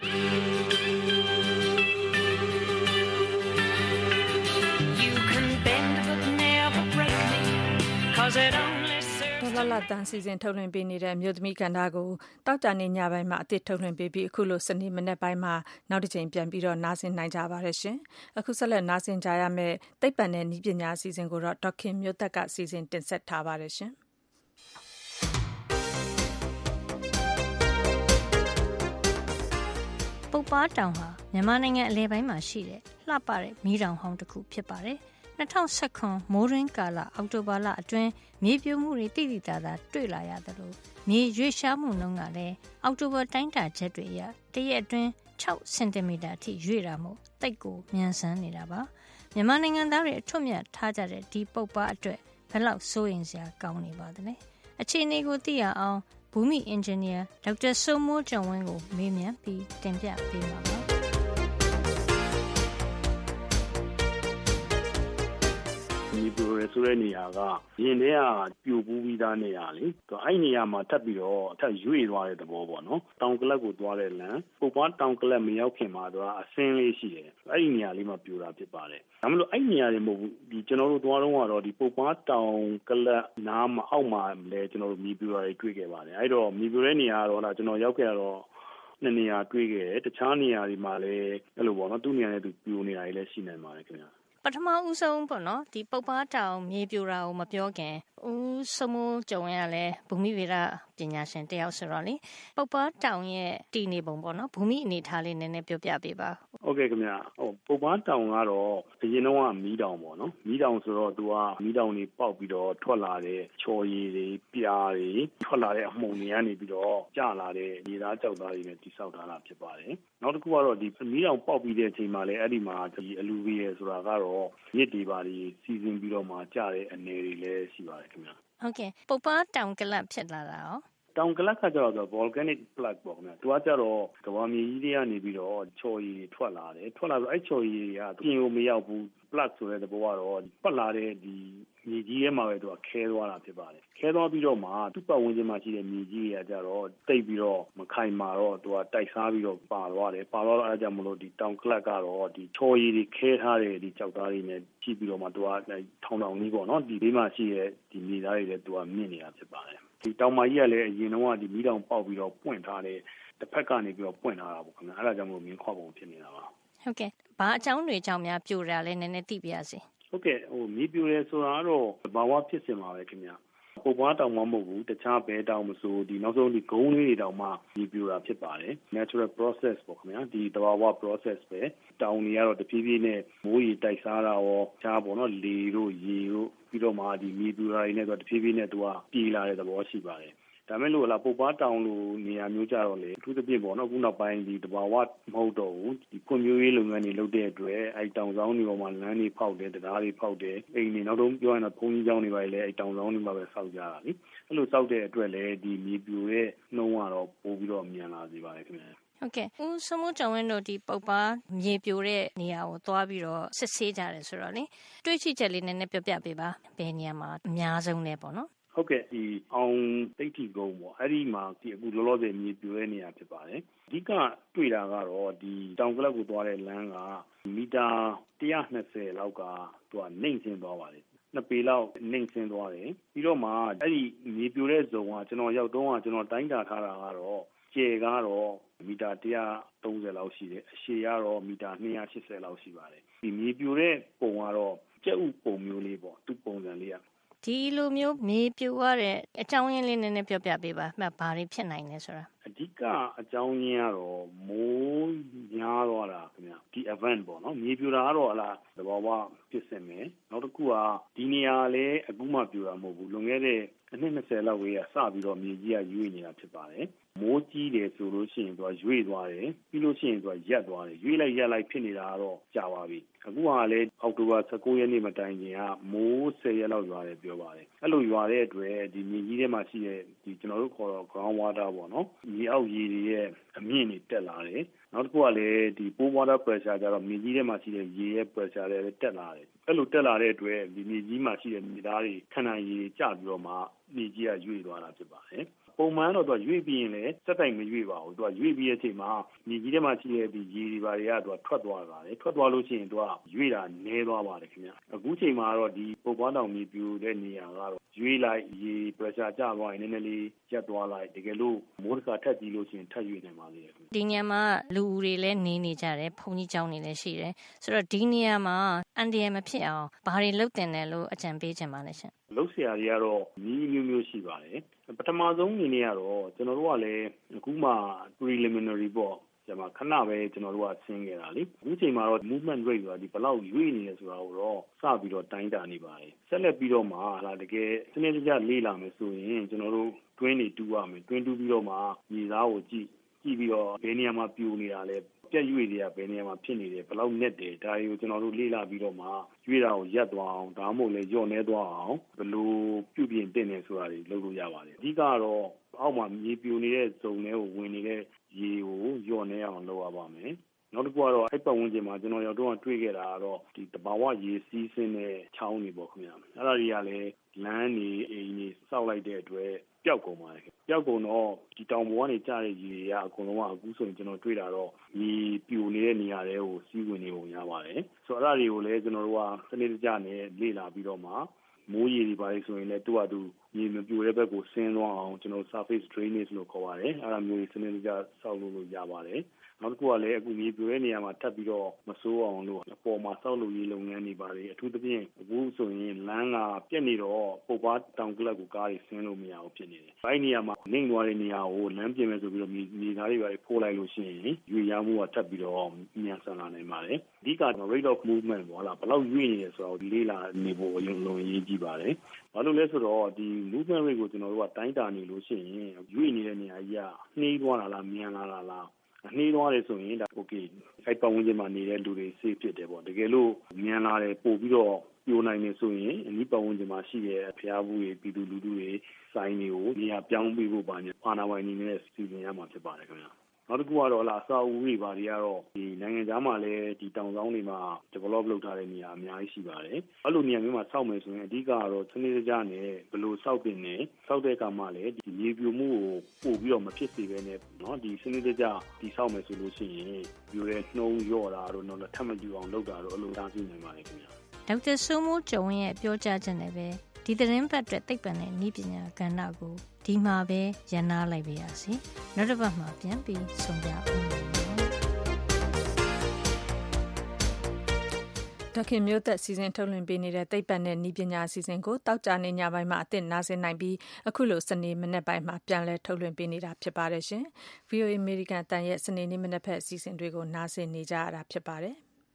ဒေါ်လာတန်စီစဉ်ထုတ်လွှင့်ပေးနေတဲ့မြို့သမီးကဏ္ဍကိုတောက်ကြနေညပိုင်းမှာအသစ်ထုတ်လွှင့်ပေးပြီးအခုလိုစနေမနေ့ပိုင်းမှာနောက်တစ်ချိန်ပြန်ပြီးတော့နားဆင်နိုင်ကြပါရရှင်အခုဆက်လက်နားဆင်ကြရမယ့်သိပ္ပံနဲ့နည်းပညာအစီအစဉ်ကိုတော့ဒေါက်ခင်မြို့သက်ကစီစဉ်တင်ဆက်ထားပါရရှင်ပုပ်ပါတောင်ဟာမြန်မာနိုင်ငံအလဲပိုင်းမှာရှိတဲ့လှပတဲ့မီးတောင်ဟောင်းတစ်ခုဖြစ်ပါတယ်၂၀၁၇မိုးရင်းကာလအောက်တိုဘာလအတွင်းမြေပြိုမှုတွေတိတိတသာတွေ့လာရတယ်လို့မြေရွေ့ရှားမှုနှုန်းကလည်းအောက်တိုဘာတိုင်းတာချက်တွေအရတရက်အတွင်း၆စင်တီမီတာအထိရွေ့တာမို့တိတ်ကိုမြန်ဆန်နေတာပါမြန်မာနိုင်ငံသားတွေအထွတ်မြတ်ထားကြတဲ့ဒီပုပ်ပါအတွက်ဘယ်လောက်စိုးရင်စရာကောင်းနေပါသလဲအခြေအနေကိုသိရအောင်ဘူမိအင်ဂျင်နီယာဒေါက်တာစိုးမိုးကျော်ဝင်းကိုမေးမြန်းပြီးတင်ပြပေးပါမယ်ဒီပြိုရဲဆိုတဲ့နေရာကရင်ထဲကပြိုပူးပြီးသားနေရာလေအဲ့နေရာမှာထပ်ပြီးတော့အထက်ရွေ့သွားတဲ့သဘောပေါ့နော်တောင်ကလပ်ကိုသွားတဲ့လမ်းပုပ်ပွားတောင်ကလပ်မရောက်ခင်မှာတော့အဆင်းလေးရှိတယ်အဲ့ဒီနေရာလေးမှာပြိုတာဖြစ်ပါတယ်ဒါမှမဟုတ်အဲ့နေရာတွေမဟုတ်ဘူးဒီကျွန်တော်တို့သွားတော့ကတော့ဒီပုပ်ပွားတောင်ကလပ်နားမှာအောက်မှာလည်းကျွန်တော်တို့မြေပြိုတာတွေတွေ့ခဲ့ပါတယ်အဲ့တော့မြေပြိုတဲ့နေရာတော့လားကျွန်တော်ရောက်ခဲ့တော့နှစ်နေရာတွေ့ခဲ့တယ်တခြားနေရာတွေမှာလည်းအဲ့လိုပေါ့နော်သူ့နေရာနဲ့သူပြိုနေတာတွေလည်းရှိနိုင်ပါတယ်ခင်ဗျာပထမဦးဆုံးပေါ့နော်ဒီပုပ်ပါတောင်မြေပြိုတာကိုမပြောခင်ဦးစမိုးကြုံရလဲဘူမိဗေဒပညာရှင်တယောက်ဆိုတော့လေပုပ်ပါတောင်ရဲ့တည်နေပုံပေါ့နော်ဘူမိအနေထားလေးနည်းနည်းပြောပြပေးပါဟုတ်ကဲ့ခင်ဗျဟိုပုပ်ပါတောင်ကတော့အရင်တော့ကမီးတောင်ပေါ့နော်မီးတောင်ဆိုတော့သူကမီးတောင်တွေပေါက်ပြီးတော့ထွက်လာတဲ့ချော်ရည်တွေပြားတွေထွက်လာတဲ့အမှုန်တွေကနေပြီးတော့ကျလာတဲ့ရေသားကြောက်သားတွေနဲ့တိဆောက်ထားတာဖြစ်ပါတယ်နောက်တစ်ခုကတော့ဒီမီးတောင်ပေါက်ပြီးတဲ့အချိန်မှာလည်းအဲ့ဒီမှာဒီအလူဗီယယ်ဆိုတာကတော့မြစ်တွေပါတွေစီစဉ်ပြီးတော့မှကျတဲ့အနေတွေလည်းရှိပါတယ်ခင်ဗျဟုတ်ကဲ့ပုပ်ပါတောင်ကလပ်ဖြစ်လာတာရောတောင်ကလပ်ကကျတော့ volcanic plug ပေါ့ခင်ဗျသူကကျတော့ကမ္ဘာမြေကြီးတွေကနေပြီးတော့ချော်ရည်ထွက်လာတယ်ထွက်လာဆိုအဲ့ချော်ရည်တွေကပြင်ကိုမရောက်ဘူး plug ဆိုတဲ့သဘောကတော့ပတ်လာတဲ့ဒီမြေကြီးထဲမှာပဲသူကခဲသွားတာဖြစ်ပါတယ်ခဲသွားပြီးတော့မှသူ့ပတ်ဝန်းကျင်မှာရှိတဲ့မြေကြီးတွေကကျတော့တိတ်ပြီးတော့မခိုင်မာတော့သူကတိုက်စားပြီးတော့ပါသွားတယ်ပါသွားတော့အဲ့ဒါကြောင့်မလို့ဒီတောင်ကလပ်ကတော့ဒီချော်ရည်တွေခဲထားတဲ့ဒီကြောက်သားတွေနဲ့ကြည့်ပြီးတော့မှသူကထောင်ထောင်ကြီးပေါ့နော်ဒီဘေးမှာရှိတဲ့ဒီမြေသားတွေလည်းသူကမြင့်နေတာဖြစ်ပါတယ်ဒီတောင်မကြီးကလည်းအရင်တော့ကဒီမီးတောင်ပေါက်ပြီးတော့ပွင့်ထားတဲ့တစ်ဖက်ကနေပြီးတော့ပွင့်ထားတာပေါ့ခင်ဗျအဲ့ဒါကြောင့်မလို့မြင်းခွာပုံဖြစ်နေတာပါဟုတ်ကဲ့ဘာအကြောင်းတွေကြောင့်များပြိုတာလဲနည်းနည်းသိပြရစီဟုတ်ကဲ့ဟိုမီးပြိုရဲဆိုတာကတော့ဘာဝဖြစ်စင်ပါပဲခင်ဗျပုပ်ပွားတောင်မှမဟုတ်ဘူးတခြားဘဲတောင်မဆိုဒီနောက်ဆုံးဒီဂုံးလေးတွေတောင်မှမီးပြိုတာဖြစ်ပါတယ် natural process ပေါ့ခင်ဗျာဒီတဘာဝ process ပဲတောင်တွေကတော့တဖြည်းဖြည်းနဲ့မိုးရေတိုက်စားတာရောခြားပေါ့နော်လေတို့ရေတို့ပြီးတော့မှဒီမီးပြိုတာတွေနဲ့တော့တဖြည်းဖြည်းနဲ့သူကပြေးလာတဲ့သဘောရှိပါတယ်ဒါမဲ့လို့လာပုပ်ပွားတောင်လိုနေရာမျိုးကြတော့လေအထူးသဖြင့်ပေါ့နော်ခုနောက်ပိုင်းဒီတဘာဝမဟုတ်တော့ဘူးဒီဖွံ့ဖြိုးရေးလုပ်ငန်းတွေလုပ်တဲ့အတွက်အဲတောင်ဆောင်တွေပေါ်မှာလမ်းတွေဖောက်တယ်တရားတွေဖောက်တယ်အိမ်တွေနောက်တော့ပြောရင်တော့ဘုံကြီးကျောင်းတွေပါလေအဲတောင်ဆောင်တွေမှာပဲစောက်ကြတာလေအဲ့လိုစောက်တဲ့အတွက်လေဒီမြေပြိုရဲ့နှုံးကတော့ပိုပြီးတော့မြန်လာစေပါတယ်ခင်ဗျာဟုတ်ကဲ့ဦးစမိုးကျော်ဝင်းတို့ဒီပုပ်ပါမြေပြိုတဲ့နေရာကိုသွားပြီးတော့စစ်ဆေးကြတယ်ဆိုတော့လေတွေးချိချက်လေးနည်းနည်းပြောပြပေးပါဘယ်နေရာမှာအများဆုံးလဲပေါ့နော်ဟုဟုတ်ကဲ့ဒီအောင်တိတ်တီကုန်းပေါ့အဲ့ဒီမှာဒီအခုလောလောဆယ်မြေပြိုတဲ့နေရာဖြစ်ပါတယ်အဓိကတွေ့တာကတော့ဒီတောင်ကလပ်ကိုသွားတဲ့လမ်းကမီတာone hundred twentyလောက်ကသူကနှိမ့်ဆင်းသွားပါတယ်နှစ်ပေလောက်နှိမ့်ဆင်းသွားတယ်ပြီးတော့မှအဲ့ဒီမြေပြိုတဲ့ဇုံကကျွန်တော်ရောက်တော့ကကျွန်တော်တိုင်းတာထားတာကတော့ကျယ်ကတော့မီတာone hundred thirtyလောက်ရှိတယ်အရှည်ကတော့မီတာtwo hundred eightyလောက်ရှိပါတယ်ဒီမြေပြိုတဲ့ပုံကတော့ကျက်ဥပုံမျိုးလေးပေါ့သူ့ပုံစံလေးကဒီလိုမျိုးမြေပြိုရတဲ့အကြောင်းရင်းလေးနည်းနည်းပြောပြပေးပါမှတ်ဘာတွေဖြစ်နိုင်လဲဆိုတာအဓိကအကြောင်းရင်းကတော့မိုးများသွားတာခင်ဗျဒီ event ပေါ့နော်မြေပြိုတာကတော့ဟလာသဘောဝဖြစ်စင်မယ်နောက်တစ်ခုကဒီနေရာလည်းအခုမှပြိုတာမဟုတ်ဘူးလွန်ခဲ့တဲ့အနှစ်twentyလောက်ဝေးကစပြီးတော့မြေကြီးကရွေ့နေတာဖြစ်ပါတယ်မိုးကြီးတယ်ဆိုလို့ရှိရင်သူကရွေ့သွားတယ်ပြီးလို့ရှိရင်သူကရက်သွားတယ်ရွေ့လိုက်ရက်လိုက်ဖြစ်နေတာကတော့ကြာပါပြီအခုကလည်းအောက်တိုဘာnineteenရက်နေ့မတိုင်ခင်ကမိုးtenရက်လောက်ရွာတယ်ပြောပါတယ်အဲ့လိုရွာတဲ့အတွက်ဒီမြေကြီးထဲမှာရှိတဲ့ဒီကျွန်တော်တို့ခေါ်တော့ ground water ပေါ့နော်မြေအောက်ရေတွေရဲ့အမြင့်တွေတက်လာတယ်နောက်တစ်ခုကလည်းဒီ pore water pressure ကြတော့မြေကြီးထဲမှာရှိတဲ့ရေရဲ့ pressure တွေလည်းတက်လာတယ်အဲ့လိုတက်လာတဲ့အတွက်ဒီမြေကြီးမှာရှိတဲ့မြေသားတွေခဏရေကျပြီးတော့မှမြေကြီးကရွေ့သွားတာဖြစ်ပါတယ်ပုံမှန်တော့သူကရွေ့ပြီးရင်လည်းစက်တိုင်မရွေ့ပါဘူးသူကရွေ့ပြီးတဲ့အချိန်မှာမြေကြီးထဲမှာရှိတဲ့ဒီရေတွေပါတွေကသူကထွက်သွားပါတယ်ထွက်သွားလို့ရှိရင်သူကရွေ့တာနည်းသွားပါတယ်ခင်ဗျအခုချိန်မှာတော့ဒီပုတ်ပွားတောင်မြေပြိုတဲ့နေရာကတော့ရွေ့လိုက်ရေ pressure ကျသွားရင်နည်းနည်းလေးကျက်သွားလိုက်တကယ်လို့မိုးတစ်ခါထက်ကြည့်လို့ရှိရင်ထပ်ရွေ့နိုင်ပါလေဒီနေရာမှာလူဦးတွေလည်းနေနေကြတယ်ဘုံကြီးကျောင်းတွေလည်းရှိတယ်ဆိုတော့ဒီနေရာမှာအန်ဒီရမဖြစ်အောင်ဘာတွေလုပ်တင်တယ်လို့အကြံပေးချင်ပါလဲရှင်လုပ်เสียတွေကတော့နီးမျိုးမျိုးရှိပါတယ်ပထမဆုံးအနေနဲ့ကတော့ကျွန်တော်တို့ကလည်းအခုမှ preliminary ပေါ့ကျွန်တော်ခဏပဲကျွန်တော်တို့ကဆင်းခဲ့တာလေအခုချိန်မှာတော့ movement rate ဆိုတာဒီဘယ်လောက်ရွေ့နေလဲဆိုတာကိုတော့စပြီးတော့တိုင်းတာနေပါတယ်ဆက်လက်ပြီးတော့မှဟာတကယ်စနစ်တကျလေ့လာမယ်ဆိုရင်ကျွန်တော်တို့တွင်းနေတူးရမယ်တွင်းတူးပြီးတော့မှမြေသားကိုကြည့်ကြည့်ပြီးတော့ဘယ်နေရာမှာပြိုနေတာလဲပြက်ရွေ့တွေကဘယ်နေရာမှာဖြစ်နေတယ်ဘယ်လောက်နဲ့တယ်ဒါတွေကိုကျွန်တော်တို့လေ့လာပြီးတော့မှရွေ့တာကိုရပ်သွားအောင်ဒါမှမဟုတ်လေညော့နေသွားအောင်ဘယ်လိုပြုပြင်တင်နေဆိုတာတွေလုပ်လို့ရပါတယ်အဓိကတော့အောက်မှာမြေပြိုနေတဲ့ဇုံတွေကိုဝင်နေတဲ့ရေကိုညော့နေအောင်လုပ်ရပါမယ်နောက်တစ်ခုကတော့အဲ့ပတ်ဝန်းကျင်မှာကျွန်တော်ရောက်တော့တွေ့ခဲ့တာကတော့ဒီတဘာဝရေစီးဆင်းတဲ့ချောင်းတွေပေါ့ခင်ဗျာအဲ့ဒါတွေကလည်းလမ်းတွေအိမ်တွေစောက်လိုက်တဲ့အတွက်ပျောက်ကုန်ပါတယ်ပျောက်ကုန်တော့ဒီတောင်ပေါ်ကနေကျတဲ့ရေတွေကအကုန်လုံးကအခုဆိုရင်ကျွန်တော်တွေ့တာတော့မြေပြိုနေတဲ့နေရာတွေကိုစီးဝင်နေပုံရပါတယ်ဆိုတော့အဲ့ဒါတွေကိုလည်းကျွန်တော်တို့ကစနစ်တကျနဲ့လေ့လာပြီးတော့မှမိုးရေတွေပါလေဆိုရင်လည်းသူ့ဟာသူမြေမပြိုတဲ့ဘက်ကိုဆင်းသွားအောင်ကျွန်တော် surface drainage လို့ခေါ်ပါတယ်အဲ့ဒါမျိုးစနစ်တကျစောက်လို့လို့ရပါတယ်နောက်တစ်ခုကလည်းအခုမြေပြိုတဲ့နေရာမှာထပ်ပြီးတော့မဆိုးအောင်လို့အပေါ်မှာစောက်လို့ရေးလုပ်ငန်းတွေပါတယ်အထူးသဖြင့်အခုဆိုရင်လမ်းကပြက်နေတော့ပုတ်ပွားတောင်ကလပ်ကိုကားတွေဆင်းလို့မရအောင်ဖြစ်နေတယ်အဲ့ဒီနေရာမှာနှိမ့်သွားတဲ့နေရာကိုလမ်းပြင်မယ်ဆိုပြီးတော့မြေသားတွေပါဖိုးလိုက်လို့ရှိရင်ရွေ့ရမှုကထပ်ပြီးတော့မြန်ဆန်လာနိုင်ပါတယ်အဓိက rate of movement ပေါ့လားဘယ်လောက်ရွေ့နေလဲဆိုတော့လေးလာနေဖို့အရင်လုံးရေးကြည့်ပါတယ်ဘာလို့လဲဆိုတော့ဒီ movement rate ကိုကျွန်တော်တို့ကတိုင်းတာနေလို့ရှိရင်ရွေ့နေတဲ့နေရာကြီးကနှေးသွားတာလားမြန်လာတာလားနှေးသွားတယ်ဆိုရင်ဒါ okay အဲ့ပတ်ဝန်းကျင်မှာနေတဲ့လူတွေ safe ဖြစ်တယ်ပေါ့တကယ်လို့မြန်လာတယ်ပို့ပြီးတော့ပြိုနိုင်နေဆိုရင်အနီးပတ်ဝန်းကျင်မှာရှိတဲ့ဖျားဘူးတွေပြည်သူလူထုတွေစိုင်းတွေကိုနေရာပြောင်းပေးဖို့ပါညာအာဏာပိုင်တွေနဲ့စီစဉ်ရမှာဖြစ်ပါတယ်ခင်ဗျာနောက်တစ်ခုကတော့လာအစာအုပ်တွေပါတွေကတော့ဒီနိုင်ငံခြားမှာလည်းဒီတောင်ဆောင်တွေမှာ develop လုပ်ထားတဲ့နေရာအများကြီးရှိပါတယ်အဲ့လိုနေရာမျိုးမှာစောက်မယ်ဆိုရင်အဓိကကတော့စနစ်တကျနဲ့ဘယ်လိုစောက်တင်နေစောက်တဲ့အခါမှာလည်းဒီမြေပြိုမှုကိုပို့ပြီးတော့မဖြစ်စေဘဲနဲ့เนาะဒီစနစ်တကျဒီစောက်မယ်ဆိုလို့ရှိရင်ပြိုတဲ့နှုံးရော့တာတို့တော့ထပ်မပြိုအောင်လုပ်တာတို့အဲ့လိုတားဆီးနိုင်ပါတယ်ခင်ဗျာဒေါက်တာစိုးမိုးကျော်ဝင်းရဲ့ပြောကြားချက်နဲ့ပဲဒီသတင်းပတ်အတွက်သိပ္ပံနဲ့နည်းပညာကဏ္ဍကိုဒီမှာပဲရန်နာလိုက်ပါရစေနောက်တစ်ပတ်မှာပြန်ပြီးဆုံကြအောင်ဒေါခင်မျိုးသက်စီစဉ်ထုတ်လွှင့်ပေးနေတဲ့သိပ္ပံနဲ့နည်းပညာအစီအစဉ်ကိုတောက်ကြနေညပိုင်းမှာအသစ်နားဆင်နိုင်ပြီးအခုလိုစနေမနေ့ပိုင်းမှာပြန်လည်ထုတ်လွှင့်ပေးနေတာဖြစ်ပါတယ်ရှင် ဗွီအိုအေ American တန်ရဲ့စနေနေ့မနေ့ဖက်အစီအစဉ်တွေကိုနားဆင်နေကြရတာဖြစ်ပါတယ်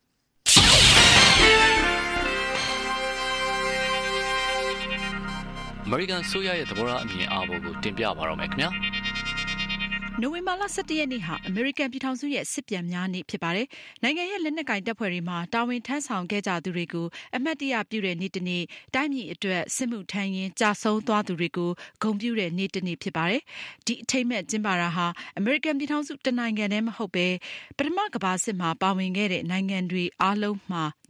အမေရိကန်ဆိုရရဲ့သဘောထားအမြင်အာဘော်ကိုတင်ပြပါတော့မယ်ခင်ဗျာနိုဝင်ဘာလဆယ့်တရက်နေ့ဟာအမေရိကန်ပြည်ထောင်စုရဲ့စစ်ပြန်များနေ့ဖြစ်ပါတယ်။နိုင်ငံရဲ့လက်နက်ကင်တပ်ဖွဲ့တွေမှာတာဝန်ထမ်းဆောင်ခဲ့ကြသူတွေကိုအမှတ်တရပြုတဲ့နေ့တစ်နေ့၊တိုင်းပြည်အတွက်စစ်မှုထမ်းရင်းကြာဆုံးသွားသူတွေကိုဂုဏ်ပြုတဲ့နေ့တစ်နေ့ဖြစ်ပါတယ်။ဒီအထိမ်းအမှတ်ကျင်းပတာဟာအမေရိကန်ပြည်ထောင်စုတနိုင်ငံတည်းမဟုတ်ပဲပထမကမ္ဘာစစ်မှာပါဝင်ခဲ့တဲ့နိုင်ငံတွေအားလုံးမှာ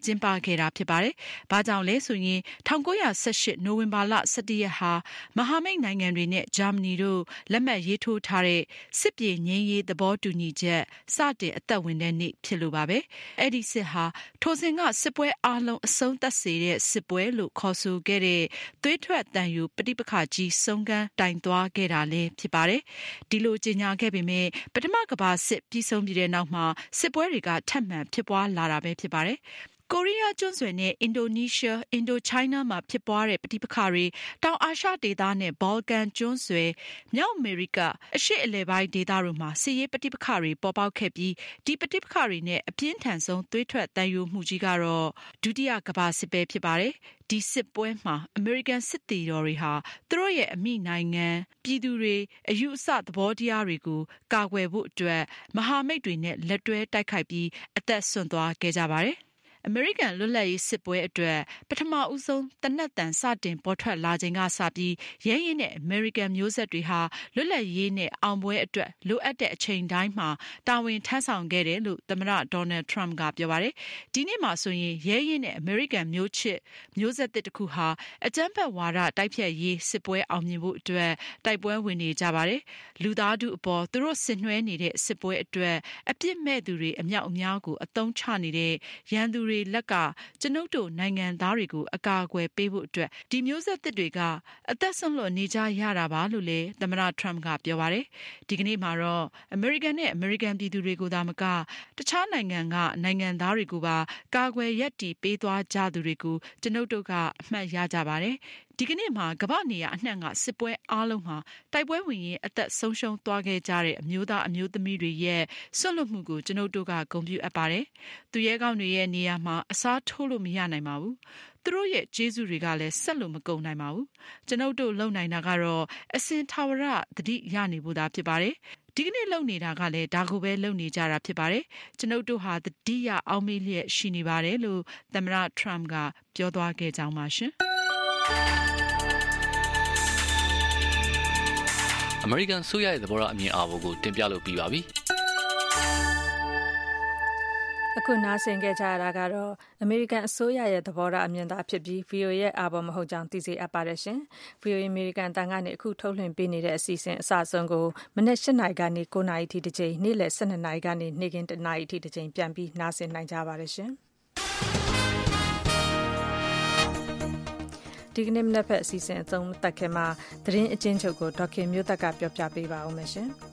ကျင်းပခဲ့တာဖြစ်ပါတယ်။ဘာကြောင့်လဲဆိုရင်၁၉၁၈နိုဝင်ဘာလ၁၁ရက်ဟာမဟာမိတ်နိုင်ငံတွေနဲ့ဂျာမနီတို့လက်မှတ်ရေးထိုးထားတဲ့စစ်ပြေငြိမ်းရေးသဘောတူညီချက်စတင်အသက်ဝင်တဲ့နေ့ဖြစ်လို့ပါပဲ။အဲ့ဒီစစ်ဟာထိုစဉ်ကစစ်ပွဲအလုံးအဆုံးသတ်စေတဲ့စစ်ပွဲလို့ခေါ်ဆိုခဲ့တဲ့သွေးထွက်တန်ယူပဋိပက္ခကြီးဆုံးခန်းတိုင်သွားခဲ့တာလည်းဖြစ်ပါတယ်။ဒီလိုကြေညာခဲ့ပေမဲ့ပထမကမ္ဘာစစ်ပြီးဆုံးပြီးတဲ့နောက်မှာစစ်ပွဲတွေကထပ်မံဖြစ်ပွားလာတာပဲဖြစ်ပါတယ်။ကိုရီးယားကျွန်းဆွယ်နဲ့အင်ဒိုနီးရှားအင်ဒိုချိုင်းနားမှာဖြစ်ပွားတဲ့ပဋိပက္ခတွေတောင်အာရှဒေသနဲ့ဘော်လကန်ကျွန်းဆွယ်မြောက်အမေရိကအရှေ့အလယ်ပိုင်းဒေသတို့မှာစစ်ရေးပဋိပက္ခတွေပေါ်ပေါက်ခဲ့ပြီးဒီပဋိပက္ခတွေနဲ့အပြင်းထန်ဆုံးသွေးထွက်တန်ယိုမှုကြီးကတော့ဒုတိယကမ္ဘာစစ်ပဲဖြစ်ပါတယ်။ဒီစစ်ပွဲမှာအမေရိကန်စစ်သည်တော်တွေဟာသူတို့ရဲ့အမိနိုင်ငံပြည်သူတွေအယူအဆသဘောတရားတွေကိုကာကွယ်ဖို့အတွက်မဟာမိတ်တွေနဲ့လက်တွဲတိုက်ခိုက်ပြီးအသက်ဆွန့်သွားခဲ့ကြပါတယ်။အမေရိကန်လွတ်လပ်ရေးစစ်ပွဲအတွက်ပထမဦးဆုံးတနက်တန်စတင်ပေါ်ထွက်လာချိန်ကစပြီးရဲရင်နဲ့အမေရိကန်မျိုးဆက်တွေဟာလွတ်လပ်ရေးနဲ့အောင်ပွဲအတွက်လိုအပ်တဲ့အချိန်တိုင်းမှာတာဝန်ထမ်းဆောင်ခဲ့တယ်လို့သမ္မတဒေါ်နယ်ထရမ့်ကပြောပါတယ်။ဒီနေ့မှာဆိုရင်ရဲရင်နဲ့အမေရိကန်မျိုးချစ်မျိုးဆက်တစ်ခုဟာအကြမ်းဖက်ဝါဒတိုက်ဖျက်ရေးစစ်ပွဲအောင်မြင်ဖို့အတွက်တိုက်ပွဲဝင်နေကြပါတယ်။လူသားထုအပေါ်သူတို့ဆင်နွှဲနေတဲ့စစ်ပွဲအတွက်အပြစ်မဲ့သူတွေအမြောက်အများကိုအသုံးချနေတဲ့ရန်သူတွေလက်ကကျွန်ုပ်တို့နိုင်ငံသားတွေကိုအကာအကွယ်ပေးဖို့အတွက်ဒီမျိုးဆက်သစ်တွေကအသက်ဆုံးလွတ်နေကြရတာပါလို့လည်းသမ္မတထရမ့်ကပြောပါတယ်။ဒီကနေ့မှာတော့အမေရိကန်နဲ့အမေရိကန်ပြည်သူတွေကိုသာမကတခြားနိုင်ငံကနိုင်ငံသားတွေကိုပါကာကွယ်ရပ်တည်ပေးသွားကြသူတွေကိုကျွန်ုပ်တို့ကအမှတ်ရကြပါတယ်။ဒီကနေ့မှာကမ္ဘာနေရာအနှံ့ကစစ်ပွဲအားလုံးမှာတိုက်ပွဲဝင်ရင်အသက်ဆုံးရှုံးသွားခဲ့ကြတဲ့အမျိုးသားအမျိုးသမီးတွေရဲ့ဆွတ်လွတ်မှုကိုကျွန်ုပ်တို့ကဂုဏ်ပြုအပ်ပါတယ်။သူရဲကောင်းတွေရဲ့နေရာမှာအစားထိုးလို့မရနိုင်ပါဘူး။သူတို့ရဲ့ကျေးဇူးတွေကလည်းဆက်လို့မကုန်နိုင်ပါဘူး။ကျွန်ုပ်တို့လုပ်နိုင်တာကတော့အစဉ်ထာဝရသတိရနေဖို့သာဖြစ်ပါတယ်။ဒီကနေ့လုပ်နေတာကလည်းဒါကိုပဲလုပ်နေကြတာဖြစ်ပါတယ်။ကျွန်ုပ်တို့ဟာသတိရအောင်မေးလျက်ရှိနေပါတယ်လို့သမ္မတထရမ့်ကပြောသွားခဲ့ကြောင်းပါရှင်။အမေရိကန်ဆိုရရဲ့သဘောထားအမြင်အာဘော်ကိုတင်ပြလို့ပြီးပါပြီ။အခုနားဆင်ခဲ့ကြရတာကတော့အမေရိကန်အစိုးရရဲ့သဘောထားအမြင်သာဖြစ်ပြီး ဗီအိုအေ ရဲ့အာဘော်မဟုတ်ကြောင်းသိစေအပ်ပါတယ်ရှင်။ ဗီအိုအေ အမေရိကန်တန်ကနေအခုထုတ်လွှင့်ပေးနေတဲ့အစီအစဉ်အစအဆုံးကိုမနက်၈နာရီကနေ၉နာရီထိတစ်ချိန်နေ့လယ်၁၂နာရီကနေနေ့ခင်း၁နာရီထိတစ်ချိန်ပြန်ပြီးနားဆင်နိုင်ကြပါတယ်ရှင်။ဒီကနေ့မနက်ဖက်အစီအစဉ်အဆုံးသက်ခင်မှာသတင်းအချင်းချုပ်ကိုဒေါက်ခင်မျိုးသက်ကပြောပြပေးပါဦးမယ်ရှင်။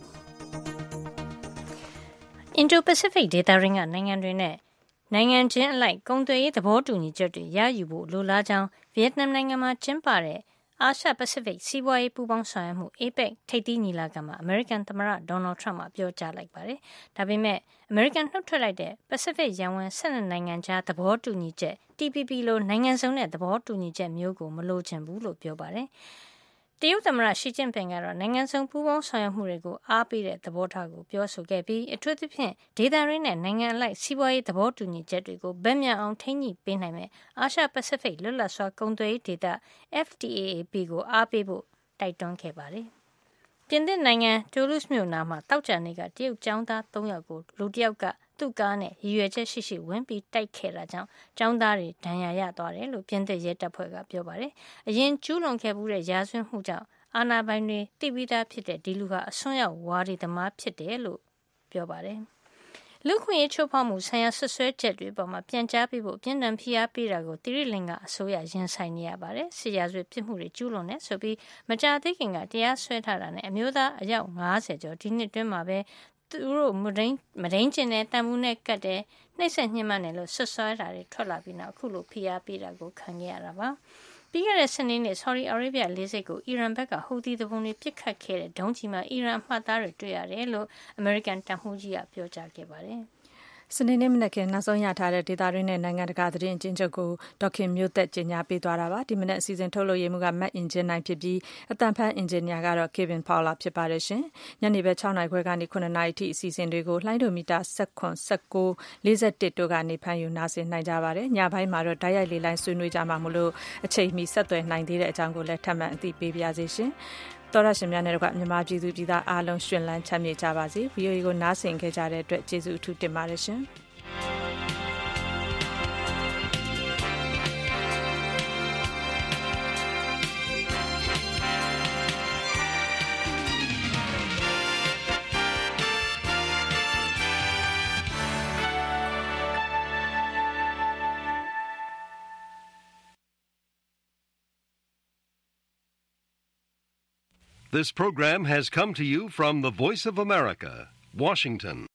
Indo-Pacific ဒေသရင်းကနိုင်ငံတွေနဲ့နိုင်ငံချင်းအလိုက်ကုန်သွယ်ရေးသဘောတူညီချက်တွေရယူဖို့လိုလားကြောင်းဗီယက်နမ်နိုင်ငံမှာကျင်းပတဲ့အာရှပစိဖိတ်စီးပွားရေးပူးပေါင်းဆောင်ရွက်မှု အေပက် ထိပ်သီးညီလာခံမှာအမေရိကန်သမ္မတဒေါ်နယ်ထရမ့်ကပြောကြားလိုက်ပါတယ်။ဒါပေမဲ့အမေရိကန်နှုတ်ထွက်လိုက်တဲ့ပစိဖိတ်ရန်ဝင်၁၂နိုင်ငံကြားသဘောတူညီချက် တီ ပီ ပီ လိုနိုင်ငံစုံတဲ့သဘောတူညီချက်မျိုးကိုမလိုချင်ဘူးလို့ပြောပါတယ်။တရုတ်သမ္မတရှီကျင့်ပင်ကတော့နိုင်ငံစုံပူးပေါင်းဆောင်ရွက်မှုတွေကိုအားပေးတဲ့သဘောထားကိုပြောဆိုခဲ့ပြီးအထူးသဖြင့်ဒေသရင်းနဲ့နိုင်ငံအလိုက်စီးပွားရေးသဘောတူညီချက်တွေကိုဗက်မြောက်အောင်ထိန်းညှိပေးနိုင်မဲ့အာရှပစိဖိတ်လွတ်လပ်စွာကုန်သွယ်ရေးဒေသ အက်ဖ် တီ အေ အေ ပီ ကိုအားပေးဖို့တိုက်တွန်းခဲ့ပါတယ်။ပြင်သစ်နိုင်ငံတိုလူးစ်မြို့နားမှာတောက်ကြနေကတရုတ်ကျောင်းသား၃ယောက်ကိုလူတစ်ယောက်ကသူ့ကားနဲ့ရည်ရွယ်ချက်ရှိရှိဝင်ပြီးတိုက်ခဲ့တာကြောင့်ကျောင်းသားတွေဒဏ်ရာရသွားတယ်လို့ပြင်သစ်ရဲတပ်ဖွဲ့ကပြောပါတယ်။အရင်ကျူးလွန်ခဲ့မှုတဲ့ရာဇဝတ်မှုကြောင့်အာဏာပိုင်တွေသိပြီးသားဖြစ်တဲ့ဒီလူဟာအစွန်းရောက်ဝါဒီသမားဖြစ်တယ်လို့ပြောပါတယ်။လူခွင့်ရေးချိုးဖောက်မှုဆိုင်ရာဆွဆွဲချက်တွေပေါ်မှာပြန်ကြားပြီးဖို့ပြည်남ဖိအားပေးတာကိုတိရိလင်္ကာအစိုးရရင်ဆိုင်နေရပါတယ်။စစ်ရာဇဝတ်ပြစ်မှုတွေကျူးလွန်နေဆိုပြီးမကြာသေးခင်ကတရားစွဲထားတာနဲ့အမျိုးသားအယောက်၅၀ကျော်ဒီနှစ်တွင်းမှာပဲသူတို့မဒိန်မဒိန်ကျင်တဲ့တန်မှုနဲ့ကတ်တဲ့နှိမ့်ဆက်ညှဉ်းပန်းတယ်လို့ဆွဆွဲတာတွေထွက်လာပြီးနောက်အခုလိုဖိအားပေးတာကိုခံခဲ့ရတာပါ။ပြီးခဲ့တဲ့စနေနေ့ဆော်ဒီအာရေဗျလေဆိပ်ကိုအီရန်ဘက်ကဟူသီသူပုန်တွေပစ်ခတ်ခဲ့တဲ့ဒုံးကျည်မှာအီရန်မှတ်သားတွေတွေ့ရတယ်လို့အမေရိကန်တပ်မှူးကြီးကပြောကြားခဲ့ပါတယ်။စနေနေ့မနက်ခင်းနောက်ဆုံးရထားတဲ့ဒေတာရင်းနဲ့နိုင်ငံတကာသတင်းအကျဉ်းချုပ်ကိုဒေါက်ခင်မျိုးသက်ကြီးညာပေးသွားတာပါဒီမနက်အစီအစဉ်ထုတ်လို့ရမှုကမတ်အင်ဂျင်နိုင်ဖြစ်ပြီးအတန်ဖန်အင်ဂျင်နီယာကတော့ Kevin Fowler ဖြစ်ပါတယ်ရှင်ညနေဘက်၆နာရီခွဲကနေခုနှစ်နာရီထိအစီအစဉ်တွေကိုလှိုင်းဒိုမီတာ၁၇ ၁၉ ၄၁တို့ကနေဖန်ယူနားဆင်နိုင်ကြပါတယ်ညပိုင်းမှာတော့ဓာတ်ရိုက်လေးလိုင်းဆွေးနွေးကြမှာမလို့အချိန်မီဆက်သွယ်နိုင်သေးတဲ့အကြောင်းကိုလည်းထပ်မံအသိပေးပါရစေရှင်တော်ရရှင်များနဲ့ကမြန်မာပြည်သူပြည်သားအားလုံးရှင်လန်းချမ်းမြေ့ကြပါစေ ဗီအိုအေ ကိုနားဆင်ခဲ့ကြတဲ့အတွက်ကျေးဇူးအထူးတင်ပါတယ်ရှင် This program has come to you from the Voice of America, Washington.